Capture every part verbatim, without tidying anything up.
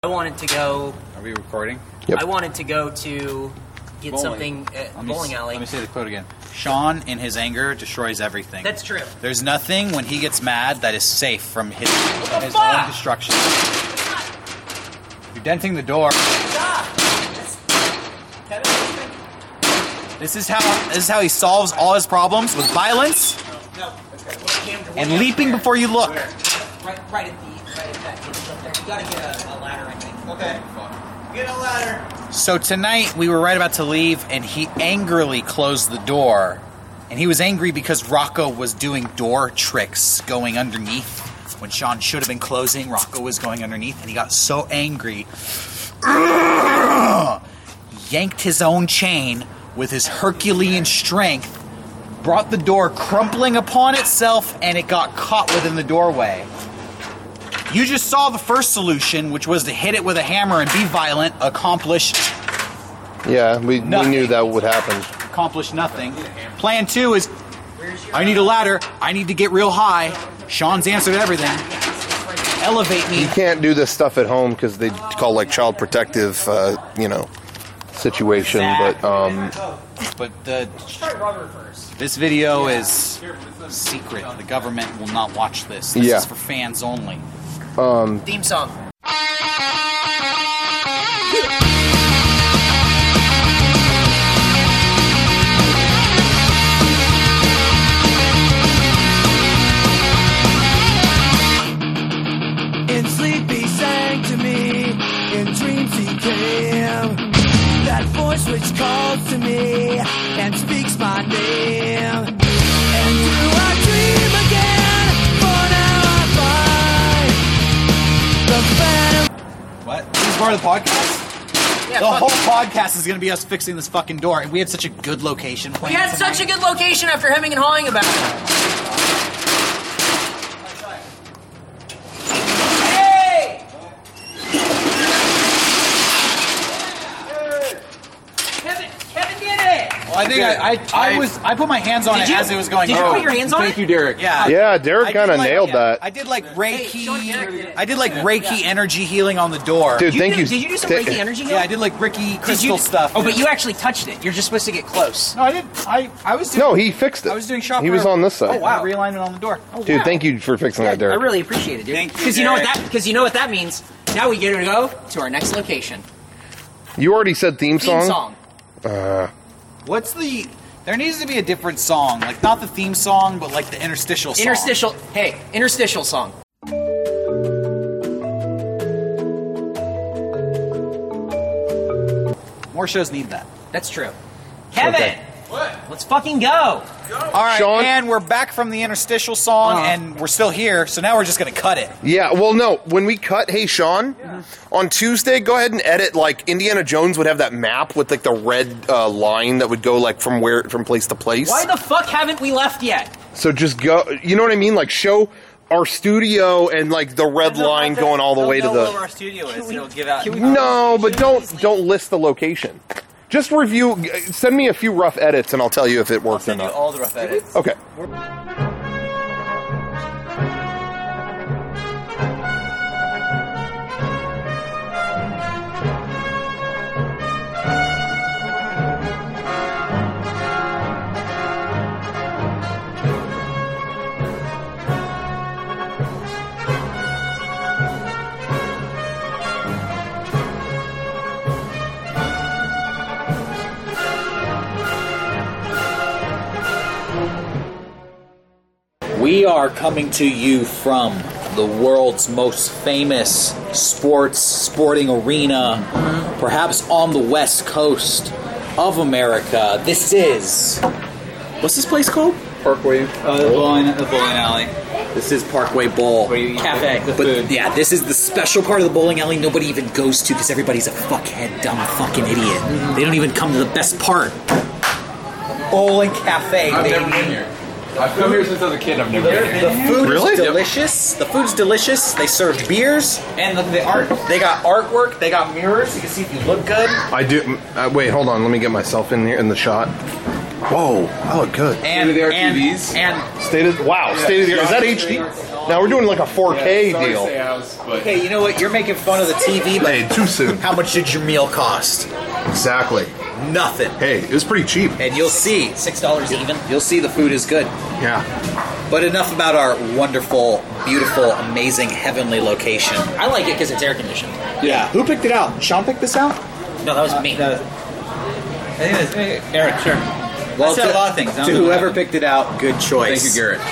I wanted to go. Are we recording? Yep. I wanted to go to get Bowling. something at Let me bowling s- alley. Let me say the quote again. Sean, in his anger, destroys everything. That's true. There's nothing when he gets mad that is safe from his, from his fuck? own destruction. You're denting the door. This is how this is how he solves all his problems with violence and leaping before you look. Right, right at the right at that. You gotta get a, a ladder, I think. Okay. Get a ladder. So tonight we were right about to leave, and he angrily closed the door. And he was angry because Rocco was doing door tricks, going underneath when Sean should have been closing. Rocco was going underneath, and he got so angry, yanked his own chain with his Herculean strength, brought the door crumpling upon itself, and it got caught within the doorway. You just saw the first solution, which was to hit it with a hammer and be violent, accomplished Yeah, we, we Nothing. knew that would happen. accomplish nothing. Plan two is, I need a ladder, I need to get real high. Sean's answered everything. Elevate me. You can't do this stuff at home because they call like child protective, uh, you know, situation. But um, But the, this video is secret. The government will not watch this. This Yeah. is for fans only. Theme song. In sleep he sang to me, in dreams he came. That voice which calls to me and speaks my name. And do I dream again? For now I find the phantom. What? This is part of the podcast? Yeah, The fuck whole it. podcast is going to be us fixing this fucking door. And we had such a good location We planned had tonight. such a good location after hemming and hawing about it. Hey! Kevin, Kevin did it! Well, I think I, I, I was I put my hands on Did it you- as it was going. did you on. put your hands on Thank it? you, Derek. Yeah, yeah, Derek I did kind of like- nailed yeah, that. I did like Hey, Sean, Reiki. Derek did it. I did like Reiki energy healing on the door. Dude, You thank do- you. Did you do some Th- Reiki energy heal? Yeah, I did like Reiki Did crystal you- stuff. Oh, but you actually touched it. You're just supposed to get close. No, I did. I I was doing. No, he fixed it. I was doing shop. He was on this side. Oh wow, realignment on the door. Oh, Dude, wow. thank you for fixing that, I Derek. really appreciate it, dude. Thank you, Because you know what Derek. that because you know what that means. Now we get to go to our next location. You already said theme Theme song. song. Uh, What's the? There needs to be a different song, like not the theme song, but like the interstitial song. Interstitial. Hey, interstitial song. More shows need that. That's true. Kevin, Okay. What? let's fucking go. All right, Sean? and we're back from the interstitial song, Uh-huh. and we're still here. So now we're just gonna cut it. yeah, well, no. When we cut, hey Sean, on Tuesday, go ahead and edit like Indiana Jones would have that map with like the red uh, line that would go like from where from place to place. Why the fuck haven't we left yet? So just go. You know what I mean? Like show our studio and like the red line going all the way to Where the. our studio is. It'll give out. No, but don't don't list the location. Just review. Send me a few rough edits, and I'll tell you if it worked or Send you not. all the rough edits. Okay. We are coming to you from the world's most famous sports sporting arena, perhaps on the west coast of America. This is what's this place called? Parkway. Uh, the bowling, the bowling alley. This is Parkway Bowl Cafe. But food. yeah, this is the special part of the bowling alley nobody even goes to because everybody's a fuckhead, dumb fucking idiot. They don't even come to the best part. Bowling Cafe, I've baby. never been here. I've come here since I was a kid. I've never been here. The food Really? is delicious. The food's delicious. They serve beers and look at the art. They got artwork. They got mirrors. You can see if you look good. I do. Uh, wait, hold on. Let me get myself in here in the shot. Whoa, that looked good. And State-of-the-art and, T Vs. and State of wow, state of the art. Is that H D? Now we're doing like a four K Sorry to deal. say house, but hey, you know what? You're making fun of the T V, but Hey, too soon. how much did your meal cost? Exactly. Nothing. Hey, it was pretty cheap. And you'll see, Six dollars even. you'll see the food is good. Yeah. But enough about our wonderful, beautiful, amazing, heavenly location. I like it because it's air conditioned. Yeah. Who picked it out? Sean picked this out? No, that was me. I think that's Eric, sure. Well, I said to, a lot of things. I don't to know whoever what picked it out, good choice. thank you, Garrett.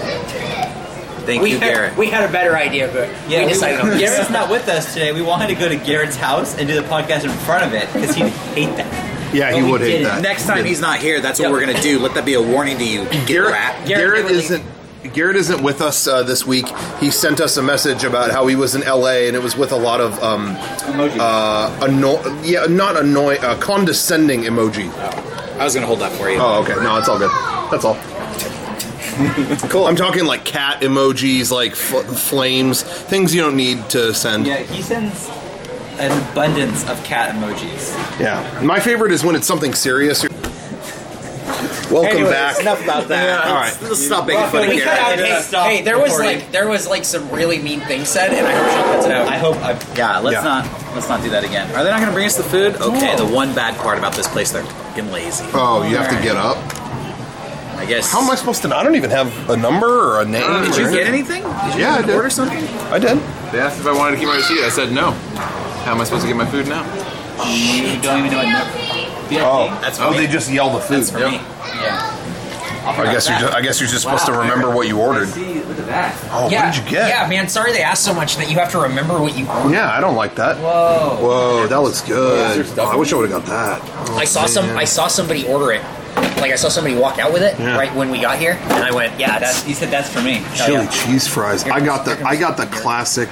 Thank we you, had, Garrett. We had a better idea, but Yeah, we decided on this. Garrett's not with us today. We wanted to go to Garrett's house and do the podcast in front of it because he'd hate that. Yeah, But he we would hate did it. that. Next time he's not here, that's what Yep. we're going to do. Let that be a warning to you. Get Garrett, rat. Garrett, Garrett isn't. Garrett isn't with us uh, this week. He sent us a message about how he was in L A and it was with a lot of um, Emoji. uh, anno- yeah, not annoy, uh, condescending emoji. I was going to hold that for you. Oh, okay. No, it's all good. That's all. Cool. I'm talking like cat emojis, like f- flames, things you don't need to send. Yeah, he sends an abundance of cat emojis. Yeah. My favorite is when it's something serious. Welcome Anyways, back. enough about that. All Let's, right. let's stop making fun of We cut out, Garrett. hey, Stop hey, there was recording. like there was like some really mean things said, and I hope Sean cuts it out. I hope. I, Yeah, let's Yeah. not let's not do that again. Are they not going to bring us the food? Okay. The one bad part about this place, they're fucking lazy. Oh, you have to get up. I guess. How am I supposed to know? I don't even have a number or a name. Did or you get anything. anything? Did you Yeah, I did. order something? I did. They asked if I wanted to keep my receipt. I said no. How am I supposed to get my food now? you don't even know what number. Oh, That's for oh, me. they just yell the food. That's for me. Yeah. I guess you're. Just, I guess you're just supposed to remember what you ordered. See, look at that. Oh, yeah, what did you get? Yeah, man. Sorry they asked so much that you have to remember what you. Yeah, I don't like that. Whoa. Whoa, that looks good. Oh, I wish I would have got that. Oh, I saw some. man. I saw somebody order it. Like I saw somebody walk out with it Yeah. right when we got here, and I went, "Yeah, That's, that's." you said that's for me. chili cheese fries. I got the. I got the classic.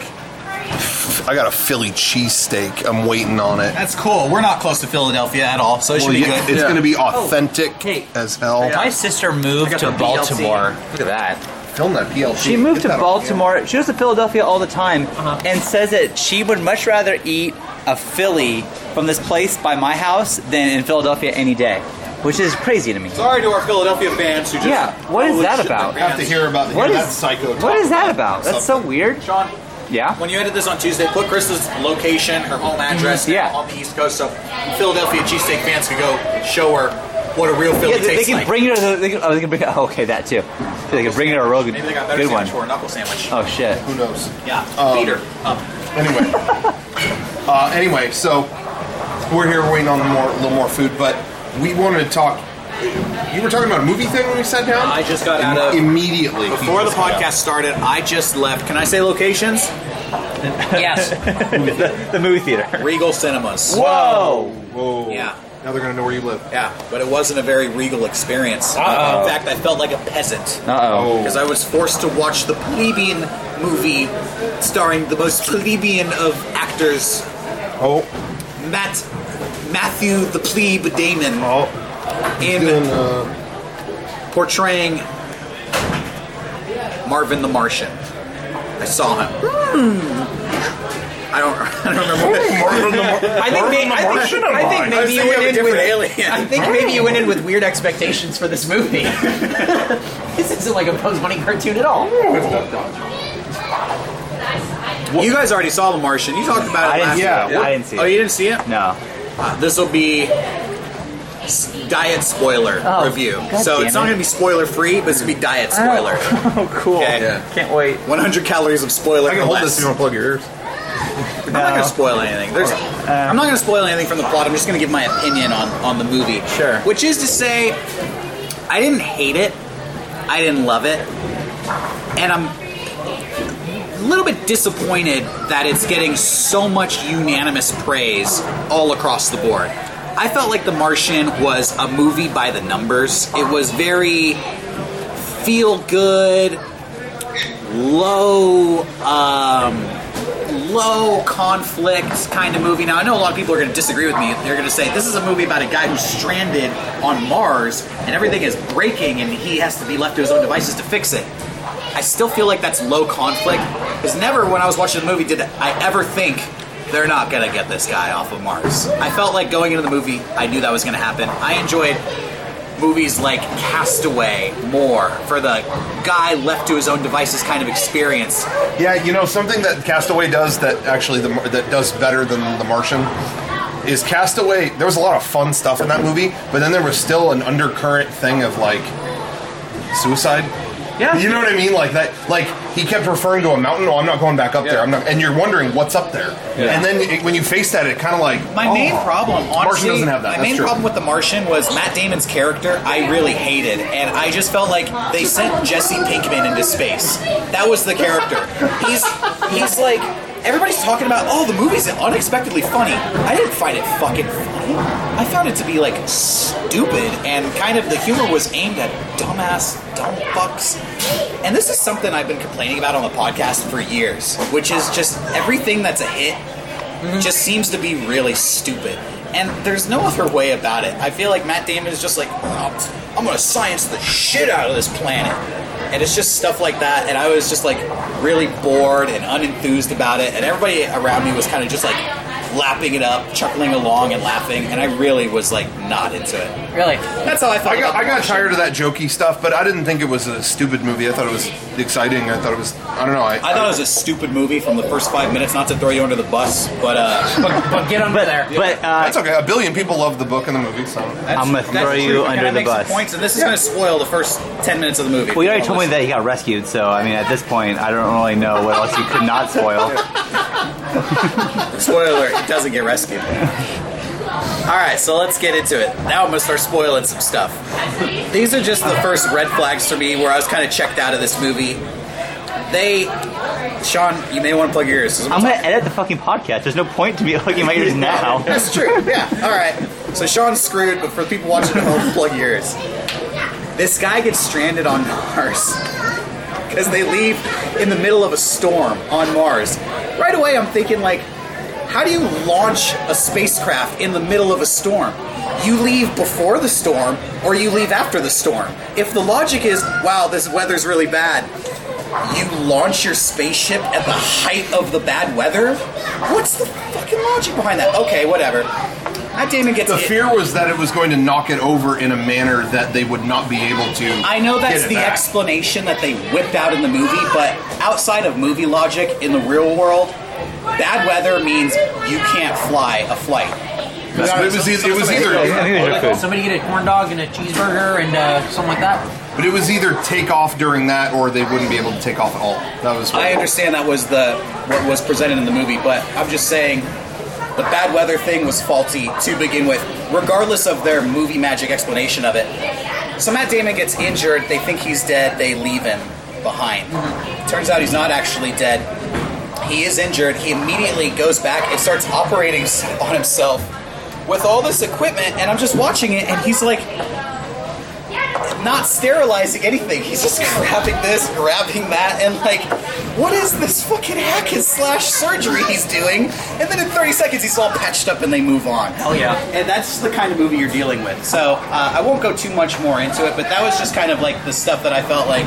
I got a Philly cheesesteak. I'm waiting on it. That's cool. We're not close to Philadelphia at all, so it should Well, be yeah, good. it's going to be authentic hey. as hell. My sister moved to the B L T. Baltimore. Look at that. Film that P L C. She moved Get to that Baltimore. She goes to Philadelphia all the time and says that she would much rather eat a Philly from this place by my house than in Philadelphia any day, which is crazy to me. Sorry to our Philadelphia fans who just. Yeah, what is Holy that shit, about? they're I have to hear about What hear is that psycho. What is that about? That's so weird. Sean, Yeah. when you edit this on Tuesday, put Krista's location, her home address Yeah. on the East Coast, so Philadelphia cheesesteak fans can go show her what a real Philly Yeah, they, they tastes can like. bring her. To, they can, oh, they can bring. Oh, okay, that too. They can bring her a real good, Maybe they got better good sandwich one. for a knuckle sandwich. Oh shit. Who knows? Yeah, Um, beat her up. Anyway, uh, anyway, so we're here waiting on more, a little more food, but we wanted to talk. You were talking about a movie thing when we sat down. I just got out of immediately before he the just got podcast started. I just left. Can I say locations? Yes. the movie theater. Regal Cinemas. Whoa. out. Whoa! Yeah. Now they're gonna know where you live. Yeah, but it wasn't a very regal experience. Uh-oh. In fact, I felt like a peasant. Uh oh. Because I was forced to watch the plebeian movie starring the most plebeian of actors, Oh, Matt Matthew the Plebe Damon, oh. in Doing, uh, portraying Marvin the Martian. I saw him. I don't. I don't remember. I think, may, I think, I think I was maybe you thinking went of a in different with alien. I think maybe you went in with weird expectations for this movie. This isn't like a Bugs Bunny cartoon at all. You guys already saw The Martian. You talked about it I didn't last see yeah, it. I didn't see Oh, it. you didn't see it? No. This will be s- diet spoiler Oh, review. God So damn it's not it. going to be spoiler free, but it's going to be diet spoiler. Oh, cool. Okay. Yeah. Can't wait. one hundred calories of spoiler. I can or hold less. this if you want to plug your ears. I'm not going to spoil anything. There's, I'm not going to spoil anything from the plot. I'm just going to give my opinion on, on the movie. Sure. Which is to say, I didn't hate it. I didn't love it. And I'm a little bit disappointed that it's getting so much unanimous praise all across the board. I felt like The Martian was a movie by the numbers. It was very feel good, low, um, low conflict kind of movie. Now, I know a lot of people are going to disagree with me. They're going to say this is a movie about a guy who's stranded on Mars and everything is breaking and he has to be left to his own devices to fix it. I still feel like that's low conflict because never when I was watching the movie did I ever think they're not going to get this guy off of Mars. I felt like going into the movie, I knew that was going to happen. I enjoyed movies like Castaway more for the guy left to his own devices kind of experience. Yeah, you know, something that Castaway does that actually the, that does better than The Martian is Castaway. There was a lot of fun stuff in that movie, but then there was still an undercurrent thing of like suicide. Yeah. You know what I mean? Like that. Like he kept referring to a mountain. Oh, I'm not going back up Yeah. there. I'm not. And you're wondering what's up there. Yeah. And then it, when you face that, it kind of like My oh, main problem, honestly, Martian doesn't have that. my That's main true. problem with The Martian was Matt Damon's character. I really hated, and I just felt like they sent Jesse Pinkman into space. That was the character. He's he's like everybody's talking about. Oh, the movie's unexpectedly funny. I didn't find it fucking funny. I found it to be like stupid, and kind of the humor was aimed at dumbass, dumb fucks. And this is something I've been complaining about on the podcast for years, which is just everything that's a hit just seems to be really stupid. And there's no other way about it. I feel like Matt Damon is just like, oh, I'm going to science the shit out of this planet. And it's just stuff like that. And I was just like really bored and unenthused about it. And everybody around me was kind of just like lapping it up, chuckling along and laughing. And I really was like not into it. Really? That's how I felt. I got about I got The tired of that jokey stuff, but I didn't think it was a stupid movie. I thought it was exciting. I thought it was I don't know. I, I thought it was a stupid movie from the first five minutes, not to throw you under the bus, but uh, But, but get under there. But uh, that's okay. A billion people love the book and the movie, so I'm gonna throw that's you true. It under kinda the makes some bus. points, and this is going to spoil the first ten minutes of the movie. Well, you already told me that he got rescued, so I mean, at this point, I don't really know what else you could not spoil. Spoiler alert, he doesn't get rescued. Alright, so let's get into it. Now I'm going to start spoiling some stuff. These are just the first red flags for me where I was kind of checked out of this movie. They... Sean, you may want to plug your ears. I'm gonna edit the fucking podcast. There's no point to me plugging my ears now. That's true, yeah. Alright, so Sean's screwed, but for people watching at home, plug your ears. This guy gets stranded on Mars because they leave in the middle of a storm on Mars. Right away, I'm thinking, like, how do you launch a spacecraft in the middle of a storm? You leave before the storm, or you leave after the storm. If the logic is, wow, this weather's really bad, you launch your spaceship at the height of the bad weather? What's the fucking logic behind that? Okay, whatever. Matt Damon gets the hit. fear was that it was going to knock it over in a manner that they would not be able to. I know that's get it the back. explanation that they whipped out in the movie, but outside of movie logic, in the real world, bad weather means you can't fly a flight. But it was either, it was I either think these are food. Somebody get a corn dog and a cheeseburger and uh, something like that. but it was either take off during that or they wouldn't be able to take off at all. That was what I understand that was the what was presented in the movie, but I'm just saying the bad weather thing was faulty to begin with, regardless of their movie magic explanation of it. So Matt Damon gets injured, they think he's dead, they leave him behind. Turns out he's not actually dead. He is injured, he immediately goes back and starts operating on himself with all this equipment, and I'm just watching it, and he's like not sterilizing anything. He's just grabbing this, grabbing that, and like, what is this fucking hack and slash surgery he's doing? And then in thirty seconds, he's all patched up and they move on. Hell yeah. And that's the kind of movie you're dealing with. So uh, I won't go too much more into it, but that was just kind of like the stuff that I felt like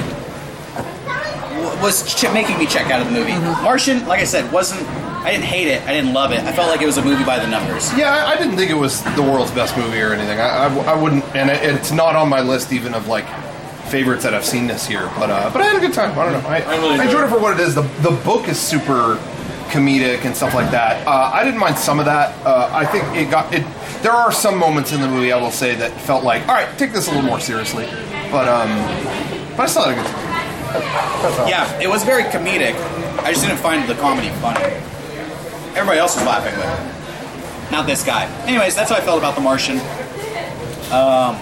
w- was ch- making me check out of the movie. Martian, like I said, wasn't. I didn't hate it. I didn't love it. I felt like it was a movie by the numbers. Yeah, I I didn't think it was the world's best movie or anything. I, I, I wouldn't, and it, it's not on my list even of like favorites that I've seen this year. But uh, but I had a good time. I don't know. I, I really I enjoyed it for what it is. The the book is super comedic and stuff like that. Uh, I didn't mind some of that. Uh, I think it got it. There are some moments in the movie I will say that felt like, all right, take this a little more seriously. But um, but I still had a good time. Yeah, it was very comedic. I just didn't find the comedy funny. Everybody else was laughing, but not this guy. Anyways, that's how I felt about The Martian. Um,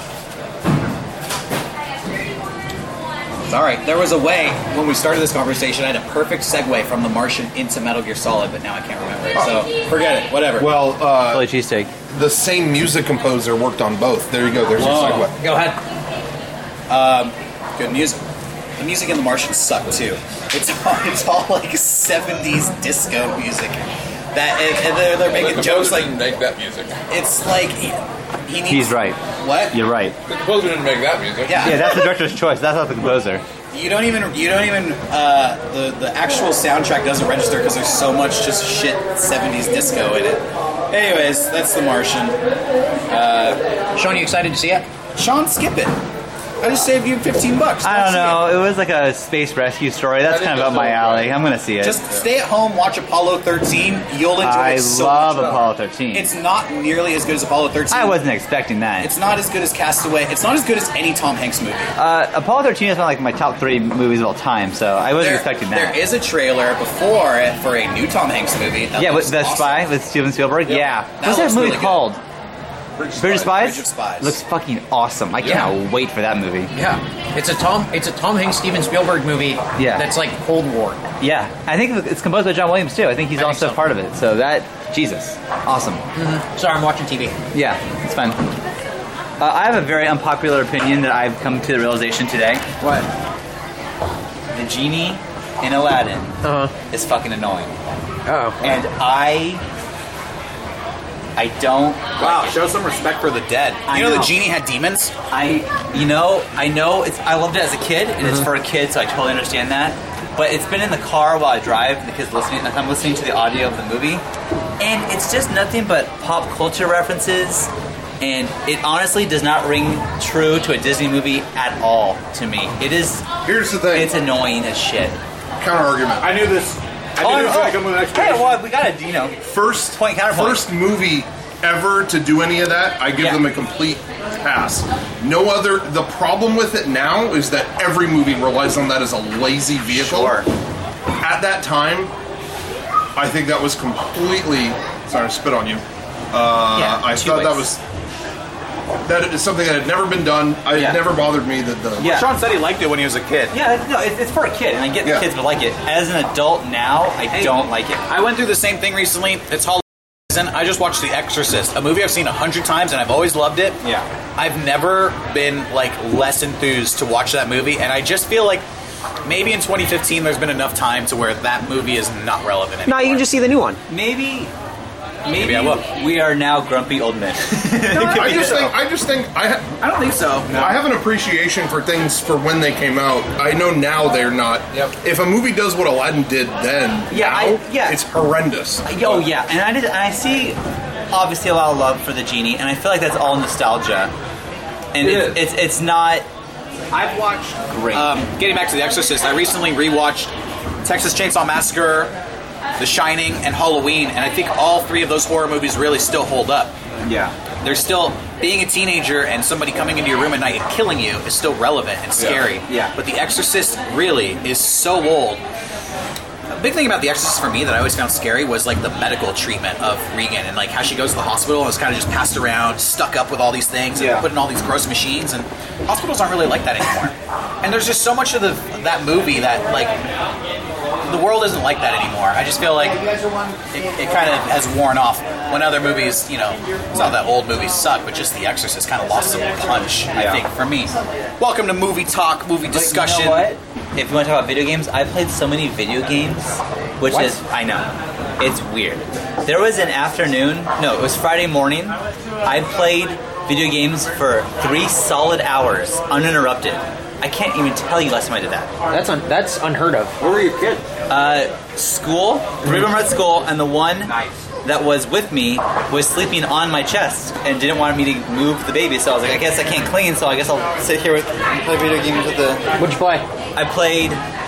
All right, there was a way, when we started this conversation, I had a perfect segue from The Martian into Metal Gear Solid, but now I can't remember it, so forget it, whatever. Well, uh, Philly cheesesteak. the same music composer worked on both. There you go. There's Whoa. your segue. Go ahead. Good music. The music in The Martian sucked, too. It's all, it's all like seventies disco music. That and, and they're, they're The making composer jokes like, didn't make that music. it's like, he, he needs... He's right. What? You're right. The composer didn't make that music. Yeah. Yeah, that's the director's choice. That's not the composer. You don't even, you don't even, uh, the, the actual soundtrack doesn't register because there's so much just shit seventies disco in it. Anyways, that's The Martian. Sean, you excited to see it? Sean, skip it. I just saved you fifteen bucks. I don't see know. it. It was like a space rescue story. That's That kind is of up the my whole alley. point. I'm gonna see it. Just stay at home, watch Apollo thirteen. You'll enjoy I it so love much. Apollo thirteen. It's not nearly as good as Apollo thirteen. I wasn't expecting that. It's not as good as Castaway. It's not as good as any Tom Hanks movie. Uh, Apollo thirteen is not like my top three movies of all time, so I wasn't There- expecting that. There is a trailer before it for a new Tom Hanks movie. That yeah, looks with the awesome. spy with Steven Spielberg. Yep. Yeah, That what's that looks movie really good. called? Bridge of Bridge of Spies. Bridge of Spies. Looks fucking awesome. I cannot wait for that movie. Yeah, it's a Tom. It's a Tom Hanks, Steven Spielberg movie. Yeah. that's like Cold War. Yeah, I think it's composed by John Williams too. I think he's I think also so. part of it. So that Jesus, awesome. Sorry, I'm watching T V. Yeah, it's fun. Uh, I have a very unpopular opinion that I've come to the realization today. What? The genie in Aladdin Uh huh. is fucking annoying, Oh. and I, I don't. Wow, like it. show some respect for the dead. I you know, know. the genie had demons? I, you know, I know it's. I loved it as a kid, and it's for a kid, so I totally understand that. But it's been in the car while I drive because listening, like I'm listening to the audio of the movie, and it's just nothing but pop culture references, and it honestly does not ring true to a Disney movie at all to me. It is. Here's the thing. It's annoying as shit. Counter argument. I knew this. I knew this was going to come with an Hey, explanation. well, we gotta, you know. First, Point, counterpoint. first movie ever to do any of that, I give Yeah. them a complete pass. No other. The problem with it now is that every movie relies on that as a lazy vehicle. Sure. At that time, I think that was completely. Sorry, I spit on you. Uh, Yeah, I two thought that ways. was. That is something that had never been done. I, Yeah. It never bothered me that the. Yeah. Sean said he liked it when he was a kid. Yeah, no, it's, it's for a kid, and I get Yeah. the kids would like it. As an adult now, I Hey. don't like it. I went through the same thing recently. It's Halloween season. I just watched The Exorcist, a movie I've seen a hundred times, and I've always loved it. Yeah. I've never been like less enthused to watch that movie, and I just feel like maybe in twenty fifteen there's been enough time to where that movie is not relevant anymore. No, you can just see the new one. Maybe, maybe, Maybe I will. we are now grumpy old men. I just think. I just think. I. Ha- I don't think so. I have an appreciation for things for when they came out. I know now they're not. Yep. If a movie does what Aladdin did then, Yeah, now, I- yeah. it's horrendous. Oh yeah, and I did, and I see obviously a lot of love for the genie, and I feel like that's all nostalgia, and It it's, is. it's it's not I've watched. great. Um, getting back to The Exorcist, I recently rewatched Texas Chainsaw Massacre, The Shining, and Halloween, and I think all three of those horror movies really still hold up. yeah, They're still being a teenager and somebody coming into your room at night and killing you is still relevant and scary. Yeah. But The Exorcist really is so old. A big thing about The Exorcist for me that I always found scary was like the medical treatment of Regan and like how she goes to the hospital and is kind of just passed around, stuck up with all these things and Yeah. put in all these gross machines, and hospitals aren't really like that anymore. And there's just so much of the that movie that like the world isn't like that anymore. I just feel like it, it kind of has worn off when other movies, you know, it's not that old movies suck, but just The Exorcist kind of lost some punch, I think, for me. Welcome to Movie Talk, Movie But Discussion. You know what? If you want to talk about video games, I played so many video games, which What? is I know it's weird. There was an afternoon, no, it was Friday morning. I played video games for three solid hours, uninterrupted. I can't even tell you last time I did that. That's un- that's unheard of. Where were your kids? Uh, school, three of them were at school, and the one that was with me was sleeping on my chest and didn't want me to move the baby. So I was like, I guess I can't clean, so I guess I'll sit here with and play video games with the. What'd you play? I played.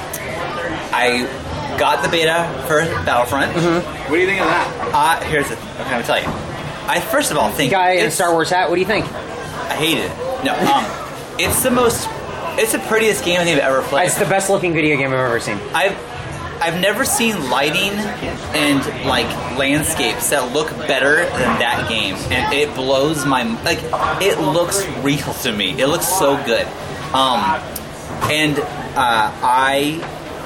I got the beta for Battlefront. What do you think of that? Uh, here's the. Okay, I'm gonna tell you. I first of all think Guy in a it's- Star Wars hat. What do you think? I hate it. No, um, it's the most. It's the prettiest game I think I've ever played. It's the best looking video game I've ever seen. I've I've never seen lighting and like landscapes that look better than that game, and it blows my like. It looks real to me. It looks so good, um, and uh, I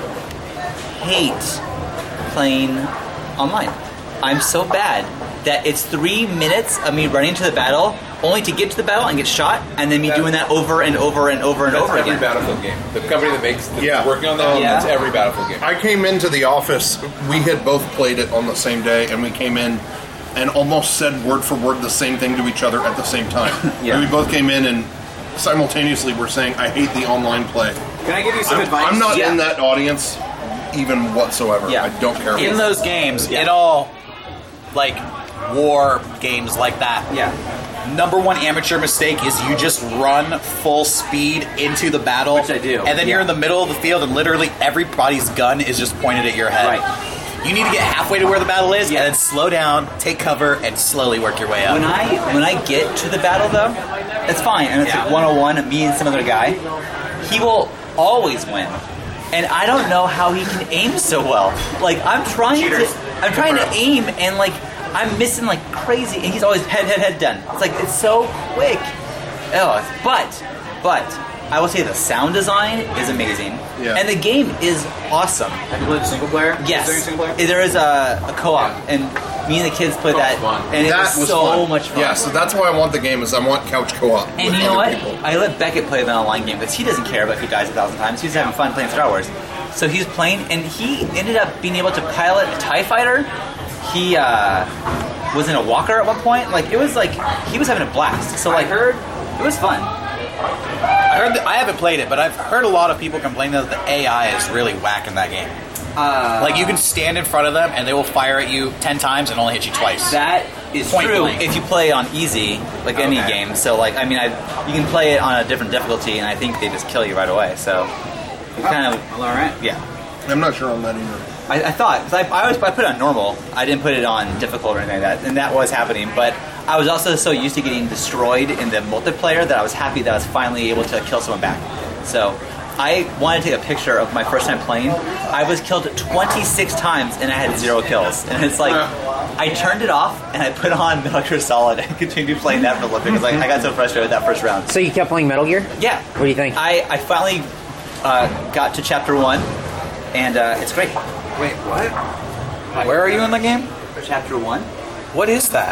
hate playing online. I'm so bad that it's three minutes of me running to the battle, only to get to the battle and get shot, and then me doing that over and over and over and That's over every again. Battlefield game. The company that makes that's Yeah. working on that, Yeah. that's every Battlefield game. I came into the office. We had both played it on the same day, and we came in and almost said word for word the same thing to each other at the same time. Yeah. And we both came in and simultaneously were saying, "I hate the online play." Can I give you some I'm, advice? I'm not Yeah. in that audience even whatsoever. Yeah. I don't care. In about those games, it all like war games like that. Yeah. Number one amateur mistake is you just run full speed into the battle. Which I do, And then you're yeah. in the middle of the field and literally everybody's gun is just pointed at your head. Right. You need to get halfway to where the battle is Yeah. and then slow down, take cover, and slowly work your way up. When I when I get to the battle though, it's fine, and it's Yeah. like one oh one, me and some other guy. He will always win, and I don't know how he can aim so well. Like I'm trying Cheaters. to, I'm trying to aim, and like I'm missing like crazy, and he's always head, head, head done. It's like it's so quick. Oh, but but I will say the sound design is amazing, Yeah. and the game is awesome. Have you played single player? Yes, Is there any single player? there is a, a co-op, and me and the kids played that, fun. and it That was, was so fun. much fun. Yeah, so that's why I want the game. Is I want couch co-op. And with you know other what? people. I let Beckett play the online game because he doesn't care about if he dies a thousand times. He's having fun playing Star Wars. So he's playing, and he ended up being able to pilot a TIE fighter. He uh, was in a walker at one point. Like, it was like, he was having a blast. So, like, heard it was fun. I heard that, I haven't played it, but I've heard a lot of people complain that the A I is really whack in that game. Uh, Like you can stand in front of them and they will fire at you ten times and only hit you twice. That is Point true blank. if you play on easy, like any Okay. game. So, like, I mean, I you can play it on a different difficulty, and I think they just kill you right away. So, it kind of, All right. yeah. I'm not sure on that either. I, I thought, 'cause I, I always I put it on normal. I didn't put it on difficult or anything like that, and that was happening. But I was also so used to getting destroyed in the multiplayer that I was happy that I was finally able to kill someone back. So I wanted to take a picture of my first time playing. I was killed twenty-six times and I had zero kills. And it's like, I turned it off and I put on Metal Gear Solid and continued playing that for a little bit because like, I got so frustrated with that first round. So you kept playing Metal Gear? Yeah. What do you think? I, I finally uh, got to chapter one, and uh, it's great. Wait, what? Where are you in the game? Chapter one? What is that?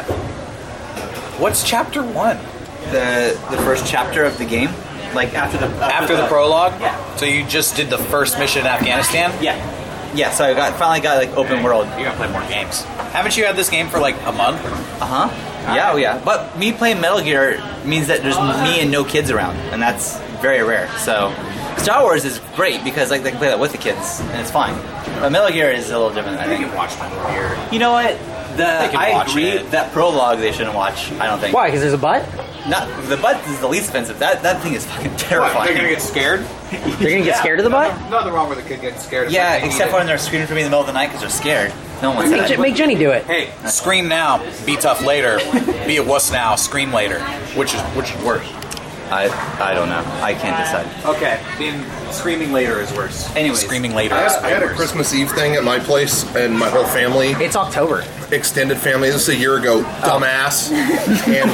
What's chapter one? The the first chapter of the game, like after the After the prologue? Yeah. So you just did the first mission in Afghanistan? Yeah, yeah. So I got finally got like open world. You're gonna play more games. Haven't you had this game for like a month? Uh huh. Yeah, oh yeah. But me playing Metal Gear means that there's me and no kids around, and that's very rare. So Star Wars is great because like they can play that with the kids, and it's fine. But Metal Gear is a little different. I think. watch Metal Gear. You know what? The They can I watch agree it. that prologue they shouldn't watch. I don't think. Why? Because there's a butt? Not the butt is the least offensive. That that thing is fucking What, terrifying. they're gonna get scared? They're gonna get Yeah. scared of the butt? Nothing wrong with a kid getting scared. It's Yeah, like they except need for it. when they're screaming for me in the middle of the night because they're scared. No one wants Make, that. Je- make Jenny do it. Hey, scream now, be tough later. Be a wuss now, scream later. Which is which is worse? I I don't know. I can't decide. Okay, being screaming later is worse. Anyways, Screaming later. I is had, I had a worse. Christmas Eve thing at my place, and my whole family, It's October. extended family. This is a year ago, dumbass. And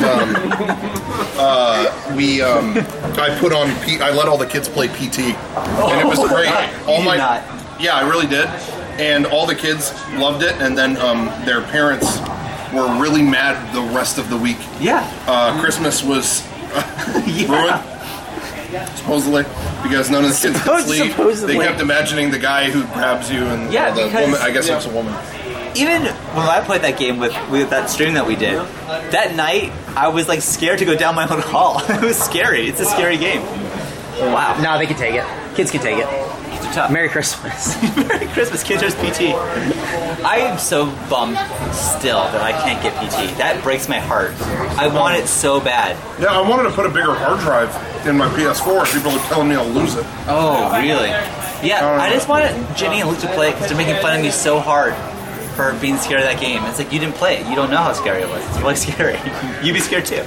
um, uh, we, um, I put on, P- I let all the kids play P T, and it was great. All You my, did not. yeah, I really did. And all the kids loved it, and then um, their parents were really mad the rest of the week. Yeah. Uh, Christmas was Yeah. ruined, supposedly, because none of the kids could sleep. Supposedly. They kept imagining the guy who grabs you, and Yeah, uh, the because- woman. I guess it was a woman. Even when I played that game with, with that stream that we did, that night I was like scared to go down my own hall. It was scary. It's a scary game. Wow. No, they can take it. Kids can take it. Kids are tough. Merry Christmas. Merry Christmas, kids. There's P T. I am so bummed still that I can't get P T. That breaks my heart. I want it so bad. Yeah, I wanted to put a bigger hard drive in my P S four. People are telling me I'll lose it. Oh, really? Yeah, I just wanted Jenny and Luke to play it because they're making fun of me so hard for being scared of that game. It's like, you didn't play it. You don't know how scary it was. It's really scary. You'd be scared too.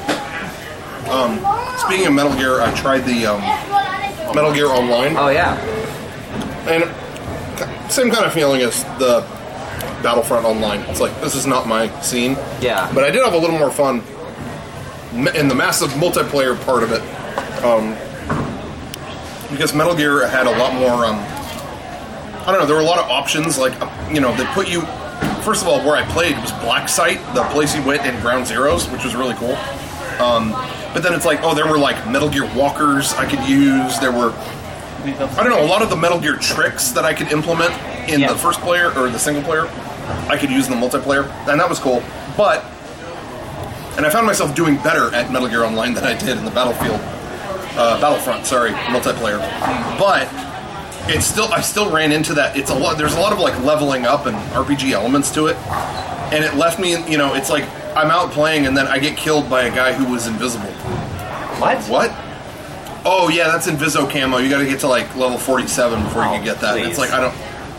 Speaking of Metal Gear, I tried the um, Metal Gear Online, Oh, yeah. and same kind of feeling as the Battlefront Online. It's like, this is not my scene. Yeah. But I did have a little more fun in the massive multiplayer part of it. Um, because Metal Gear had a lot more, um, I don't know, there were a lot of options. Like, uh, you know, they put you, first of all, where I played was Black Site, the place you went in Ground Zeroes, which was really cool. Um, but then it's like, oh, there were like Metal Gear walkers I could use. There were, I don't know, a lot of the Metal Gear tricks that I could implement in Yeah. the first player or the single player, I could use in the multiplayer, and that was cool. But, and I found myself doing better at Metal Gear Online than I did in the Battlefield, uh, Battlefront, sorry, multiplayer. But it's still, I still ran into that. It's a lot. There's a lot of like leveling up and R P G elements to it, and it left me. You know, it's like I'm out playing, and then I get killed by a guy who was invisible. What? What? Oh yeah, that's Inviso camo. You got to get to like level forty-seven before Oh, you can get that. And it's please. like I don't.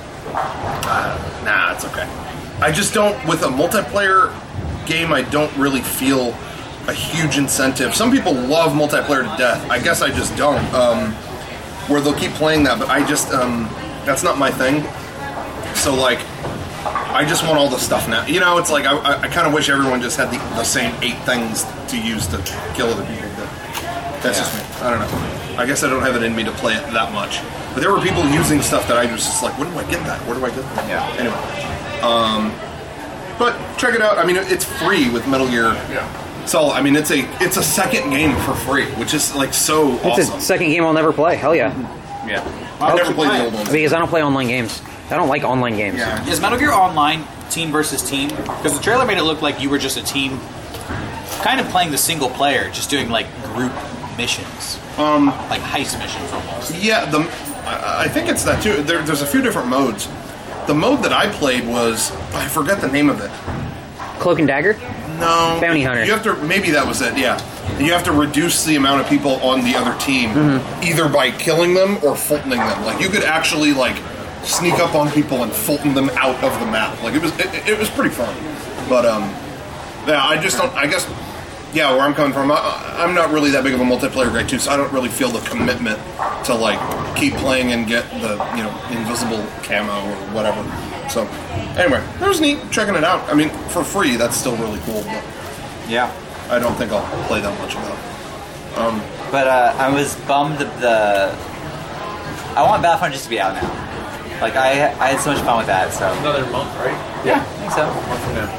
Uh, nah, it's okay. I just don't. With a multiplayer game, I don't really feel a huge incentive. Some people love multiplayer to death. I guess I just don't. Um, where they'll keep playing that, but I just um, that's not my thing. So like, I just want all the stuff now. You know, it's like I, I, I kind of wish everyone just had the, the same eight things to use to kill other people. But that's just me. I don't know. I guess I don't have it in me to play it that much. But there were people using stuff that I was just like, where do I get that? Where do I get that? Yeah. Anyway. Um, but check it out. I mean, it's free with Metal Gear. Yeah. So I mean, it's a it's a second game for free, which is like so It's awesome. a second game I'll never play. Hell yeah. Yeah. I've never played the old ones. Because I don't play online games. I don't like online games. Yeah. Is Metal Gear Online team versus team? Because the trailer made it look like you were just a team, kind of playing the single player, just doing like group missions, Um, like heist missions almost. yeah, the I, I think it's that too. There, there's a few different modes. The mode that I played was I forget the name of it. Cloak and Dagger? No, Bounty Hunter. You have to maybe that was it. Yeah, you have to reduce the amount of people on the other team, Mm-hmm. either by killing them or Fultoning them. Like you could actually like sneak up on people and Fulton them out of the map. Like it was it, it was pretty fun. But um, yeah, I just don't. I guess yeah, where I'm coming from, I, I'm not really that big of a multiplayer guy too, so I don't really feel the commitment to like keep playing and get the you know invisible camo or whatever. So anyway, it was neat checking it out. I mean, for free, that's still really cool. But Yeah. I don't think I'll play that much of that. Um, But uh, I was bummed that the. I want Battlefront just to be out now. Like I, I had so much fun with that. So Another month, right? yeah, I think so. Month from now.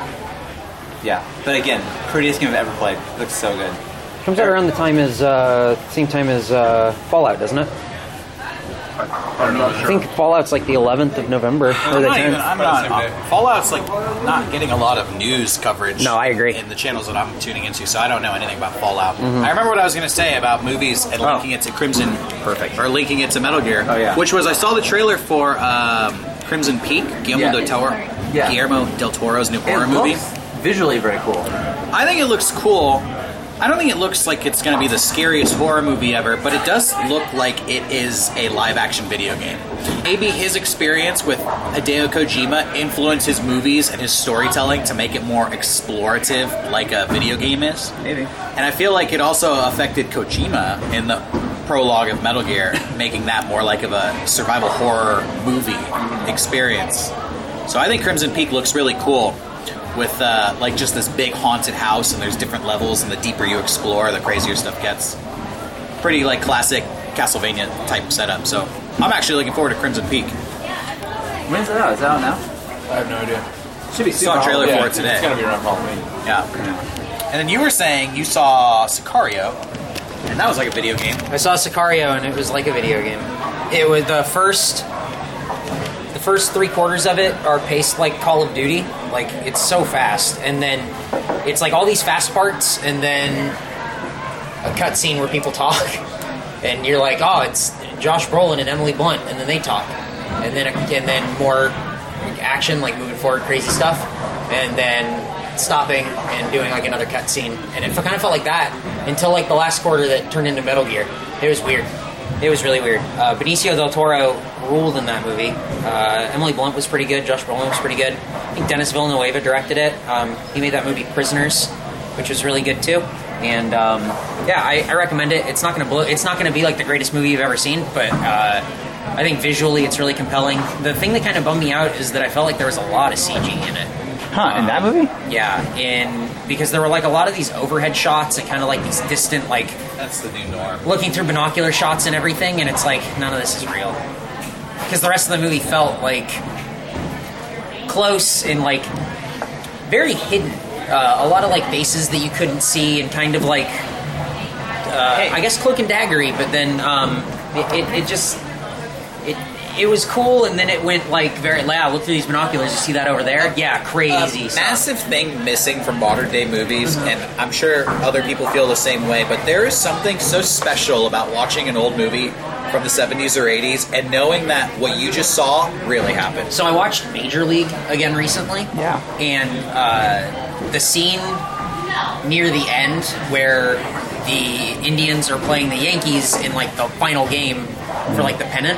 Yeah, but again, prettiest game I've ever played. Looks so good. Comes out around the time as, uh, same time as uh, Fallout, doesn't it? I'm not I sure. think Fallout's like the eleventh of November. Or I'm the not even. tenth. I'm About not. the same uh, day. Fallout's like not getting a lot of news coverage. No, I agree. In the channels that I'm tuning into, so I don't know anything about Fallout. I remember what I was going to say about movies and Oh. linking it to Crimson, Perfect. or linking it to Metal Gear. Oh, yeah. Which was I saw the trailer for um, Crimson Peak, Guillermo Yeah. del Toro, Yeah. Guillermo del Toro's new horror It movie. looks visually very cool. I think it looks cool. I don't think it looks like it's going to be the scariest horror movie ever, but it does look like it is a live-action video game. Maybe his experience with Hideo Kojima influenced his movies and his storytelling to make it more explorative, like a video game is. Maybe. And I feel like it also affected Kojima in the prologue of Metal Gear, making that more like of a survival horror movie experience. So I think Crimson Peak looks really cool. With uh, like just this big haunted house, and there's different levels, and the deeper you explore, the crazier stuff gets. Pretty like classic Castlevania type setup. So I'm actually looking forward to Crimson Peak. When's it out? Is it out now? I have no idea. Should be Saw a trailer Yeah, for it it's, today. it's gonna be around Halloween. Yeah. And then you were saying you saw Sicario, and that was like a video game. I saw Sicario and it was like a video game. It was the first the first three quarters of it are paced like Call of Duty. Like it's so fast, and then it's like all these fast parts, and then a cutscene where people talk, and you're like, oh, it's Josh Brolin and Emily Blunt, and then they talk, and then and then more action, like moving forward, crazy stuff, and then stopping and doing like another cutscene, and it kind of felt like that until like the last quarter that turned into Metal Gear. It was weird. It was really weird. Uh, Benicio del Toro ruled in that movie. Uh, Emily Blunt was pretty good. Josh Brolin was pretty good. I think Dennis Villeneuve directed it. Um, he made that movie Prisoners, which was really good too. And um, yeah, I, I recommend it. It's not going to blow. It's not going to be like the greatest movie you've ever seen, but uh, I think visually it's really compelling. The thing that kind of bummed me out is that I felt like there was a lot of C G in it. Huh, in that movie? Yeah, in because there were like a lot of these overhead shots and kind of like these distant, like That's the new norm. looking through binocular shots and everything, and it's like none of this is real. Because the rest of the movie felt like close and like very hidden. Uh, a lot of like bases that you couldn't see, and kind of like uh, I guess cloak and daggery, but then um, it, it, it just it it was cool, and then it went like very loud. Look through these binoculars. You see that over there? Yeah, crazy. A stuff. massive thing missing from modern day movies, and I'm sure other people feel the same way, but there is something so special about watching an old movie from the seventies or eighties and knowing that what you just saw really happened. So I watched Major League again recently. Yeah. And uh, the scene near the end where the Indians are playing the Yankees in like the final game for like the pennant,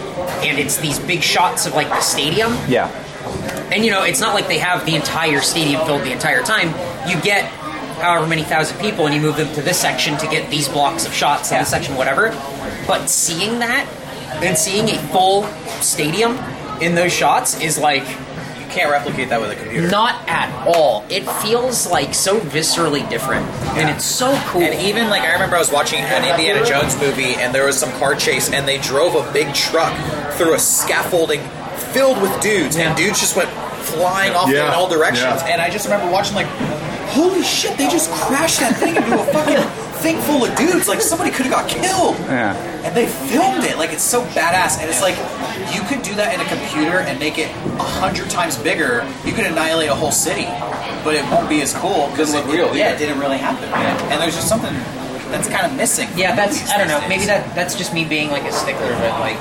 and it's these big shots of like the stadium. Yeah. And you know, it's not like they have the entire stadium filled the entire time. You get however many thousand people and you move them to this section to get these blocks of shots in Yeah. this section, whatever. But seeing that and seeing a full stadium in those shots is like, You can't replicate that with a computer. not at all. It feels like so viscerally different, and it's so cool. And even like I remember I was watching an Indiana Jones movie and there was some car chase and they drove a big truck through a scaffolding filled with dudes Yeah. and dudes just went flying off Yeah. in all directions. Yeah. And I just remember watching like, holy shit, they just crashed that thing into a fucking thing full of dudes. Like somebody could have got killed. Yeah. And they filmed it. Like it's so badass. And it's like you could do that in a computer and make it a hundred times bigger. You could annihilate a whole city, but it won't be as cool because it, real, it, yeah, either. it didn't really happen. And there's just something that's kind of missing. Yeah, from that's movies I don't these know. days. Maybe that that's just me being like a stickler, but like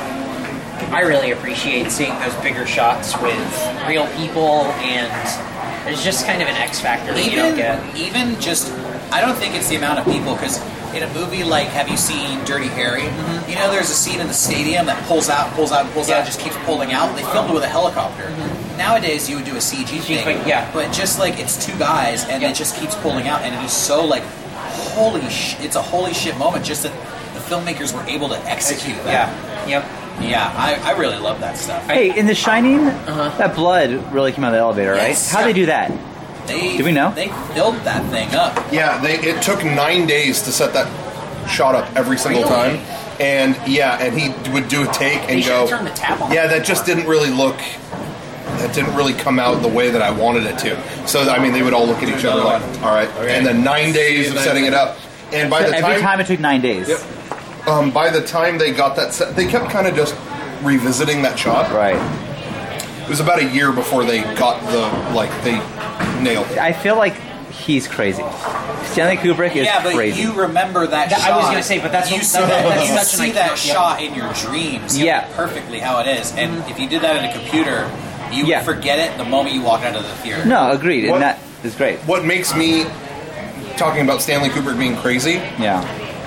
I really appreciate seeing those bigger shots with real people, and there's just kind of an X factor that you don't even get. even just I don't think it's the amount of people because in a movie like have you seen Dirty Harry? You know, there's a scene in the stadium that pulls out, pulls out, pulls Yeah. out, just keeps pulling out. They filmed it with a helicopter. Nowadays, you would do a C G thing, but- yeah. but just like it's two guys and Yeah. it just keeps pulling out, and it is so like holy sh- it's a holy shit moment. Just that the filmmakers were able to execute that. Yeah. Yep. Yeah, I, I really love that stuff. Hey, in The Shining, Uh-huh. that blood really came out of the elevator, right? Yes. How'd they do that? They, Do we know? They filled that thing up. Yeah, they, it took nine days to set that shot up every single Really? time. And yeah, and he would do a take and They should go, have turned the tap on. yeah, that just didn't really look, that didn't really come out the way that I wanted it to. So, I mean, they would all look at each other like, all right. And then nine days of setting it up. And by So the every time, time it took nine days. Yep. um, by the time they got that set, they kept kind of just revisiting that shot. Right. It was about a year before they got the, like, they nailed it. I feel like he's crazy. Stanley Kubrick is Yeah, but crazy. you remember that That- shot. I was gonna say, but that's you what- see that- that, that's you such an see iconic- that yeah. shot in your dreams. Yeah. perfectly how it is. And if you did that in a computer, you Yeah. would forget it the moment you walk out of the theater. No, agreed. What- And that is great. What makes me, talking about Stanley Kubrick being crazy, Yeah.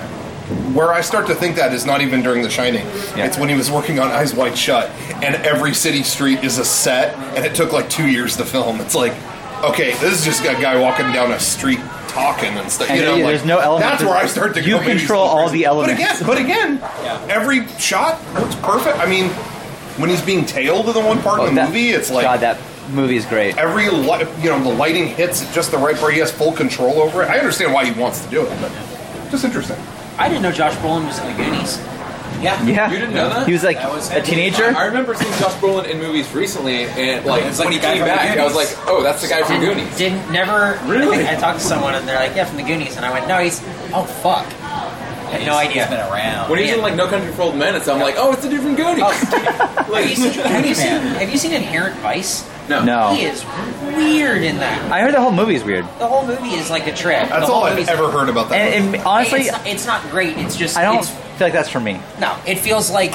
where I start to think that is not even during The Shining. Yeah. It's when he was working on Eyes Wide Shut, and every city street is a set, and it took like two years to film. It's like, okay, this is just a guy walking down a street talking and stuff. And You know, yeah, like, there's no element That's of- where I start to you go. maybe he's control a little all crazy. the elements. But again, but again, every shot looks perfect. I mean, when he's being tailed in the one part Oh, of the that- movie, it's like God, that movie is great. every li- you know the lighting hits at just the right part. He has full control over it. I understand why he wants to do it, but just interesting. I didn't know Josh Brolin was in the Goonies. Yeah, Yeah. You didn't know that? He was like That was a it. teenager. I remember seeing Josh Brolin in movies recently, and like It's like when he the guy came from the back, I was like, Goonies. "Oh, that's the guy from Didn't, Goonies." didn't never. Really? I, I talked to someone and they're like, "Yeah, from the Goonies," and I went, "No, he's oh fuck." I had no He's- idea. He's been around. When he's in like No Country for Old Men, it's I'm like, "Oh, it's the dude from Goonies." Have you seen, have you seen, have you seen Inherent Vice? No. No. He is weird in that. I heard the whole movie is weird. The whole movie is like a trip. That's the all whole I've movie's- ever heard about that. And, movie. and honestly, it's not, it's not great. It's just I don't It's, feel like that's for me. no, it feels like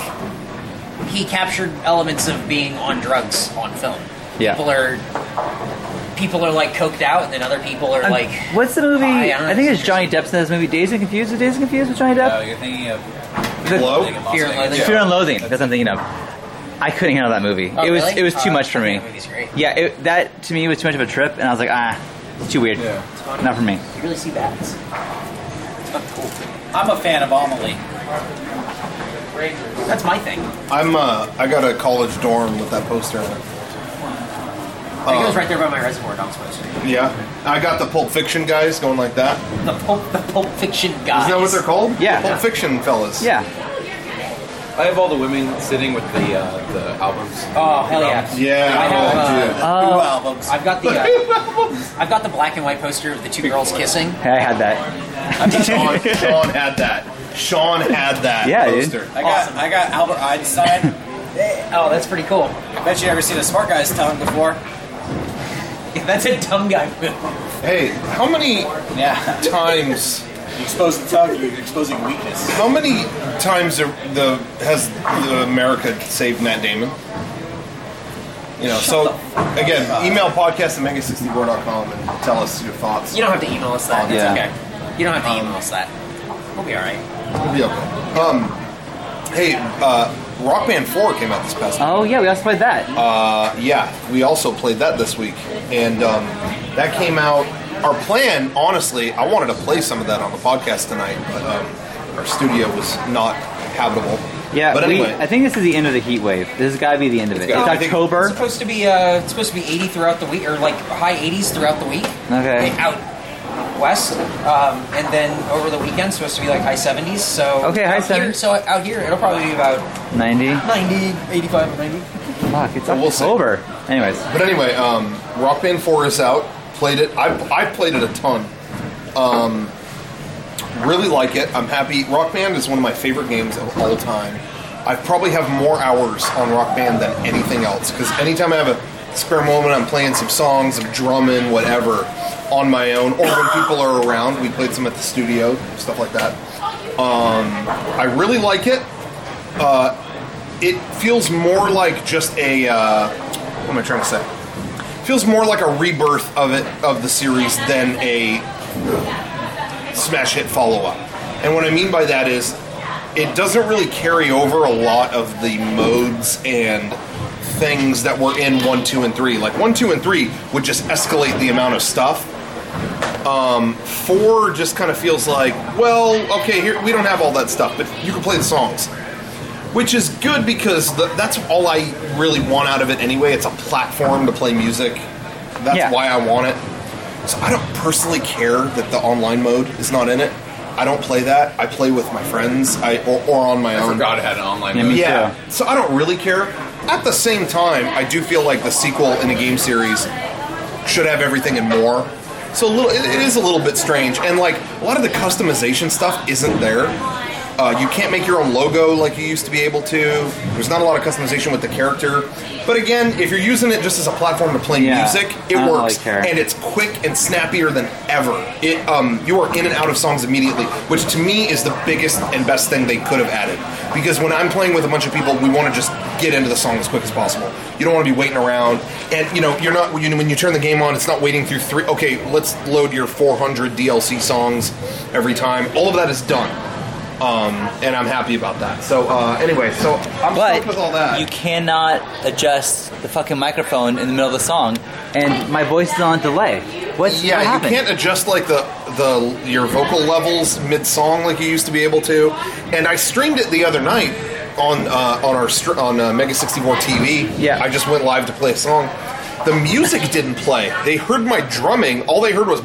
he captured elements of being on drugs on film. Yeah. People are people are like coked out, and then other people are Um, like. what's the movie? high. I I, don't know. think it's Johnny Depp's in this movie, Dazed and Confused. Is Dazed and Confused with Johnny Oh, Depp? you're thinking of The- Hello? Las Fear and Vegas. Loathing. Fear and Loathing. That's what I'm thinking of. I couldn't handle that movie. Oh, it was really? it was too Uh, much for me. that movie's great. Yeah, it, that to me was too much of a trip, and I was like, ah, it's too weird. Yeah. Not for me. You really see bats. It's not cool. I'm a fan of Amelie. That's my thing. I'm uh, I got a college dorm with that poster in it. It Um, goes right there by my Reservoir Dogs poster. Yeah, I got the Pulp Fiction guys going like that. The Pulp, the Pulp Fiction guys. Isn't that what they're called? Yeah. The Pulp Fiction fellas. Yeah. I have all the women sitting with the uh, the albums. Oh hell yeah! Yeah. I have. Uh, Two Oh, albums. I've got the. Uh, I've got the black and white poster of the two girls kissing. I had that. Sean, Sean had that. Sean had that Yeah, dude. poster. I got I got Albert Einstein Oh, that's pretty cool. I bet you never seen a smart guy's tongue before. Yeah, that's a dumb guy move. Hey, how many Yeah. times? You expose the tongue, you're exposing weakness. How many times are the has the America saved Matt Damon? You know, so again, email podcast at mega sixty-four dot com and tell us your thoughts. You don't have to email us that. It's Yeah. okay. You don't have to email us that. We'll be all right. We'll be okay. Um, hey, uh, Rock Band four came out this past week. Oh yeah, we also played that. Uh, yeah, we also played that this week, and um, that came out. Our plan, honestly, I wanted to play some of that on the podcast tonight, but um, our studio was not habitable. Yeah, but we- anyway, I think this is the end of the heat wave. This has got to be the end of it. It's, gotta- I think- October. It's supposed to be uh, it's supposed to be eighty throughout the week, or like high eighties throughout the week. Okay. Like, out west, um, and then over the weekend it's supposed to be like high seventies. So Okay, high out here- seventies. So out here it'll probably be about ninety. ninety, eighty-five, ninety. Fuck, it's Well, we'll see. October. Anyways, but anyway, um, Rock Band four is out. Played it. I I played it a ton. Um, really like it. I'm happy. Rock Band is one of my favorite games of all time. I probably have more hours on Rock Band than anything else because anytime I have a spare moment, I'm playing some songs, I'm drumming, whatever, on my own, or when people are around. We played some at the studio, stuff like that. Um, I really like it. Uh, it feels more like just a uh, what am I trying to say? Feels more like a rebirth of it of the series than a smash hit follow up. And what I mean by that is it doesn't really carry over a lot of the modes and things that were in one, two, and three. Like one, two, and three would just escalate the amount of stuff. Um, four just kind of feels like, well, okay, here we don't have all that stuff, but you can play the songs. Which is good because the, that's all I really want out of it anyway. It's a platform to play music. That's Yeah. why I want it. So I don't personally care that the online mode is not in it. I don't play that. I play with my friends I, or, or on my I own. forgot it had an online Yeah, mode. me Yeah, so I don't really care. At the same time, I do feel like the sequel in a game series should have everything and more. So a little, it, it is a little bit strange, and like a lot of the customization stuff isn't there. Uh, you can't make your own logo like you used to be able to. There's not a lot of customization with the character. But again, if you're using it just as a platform to play Yeah, music, I it don't really works, care. and it's quick and snappier than ever. It um, you are in and out of songs immediately, which to me is the biggest and best thing they could have added. Because when I'm playing with a bunch of people, we want to just get into the song as quick as possible. You don't want to be waiting around, and you know you're not. You know, when you turn the game on, it's not waiting through three. Okay, let's load your four hundred D L C songs every time. All of that is done. Um, and I'm happy about that. So uh, anyway, so I'm But stoked with all that. you cannot adjust the fucking microphone in the middle of the song. and my voice is on delay. What's yeah, what you happened? can't adjust like the the your vocal levels mid song like you used to be able to. And I streamed it the other night on uh, on our str- on uh, Mega sixty-four T V. Yeah. I just went live to play a song. The music didn't play. They heard my drumming. All they heard was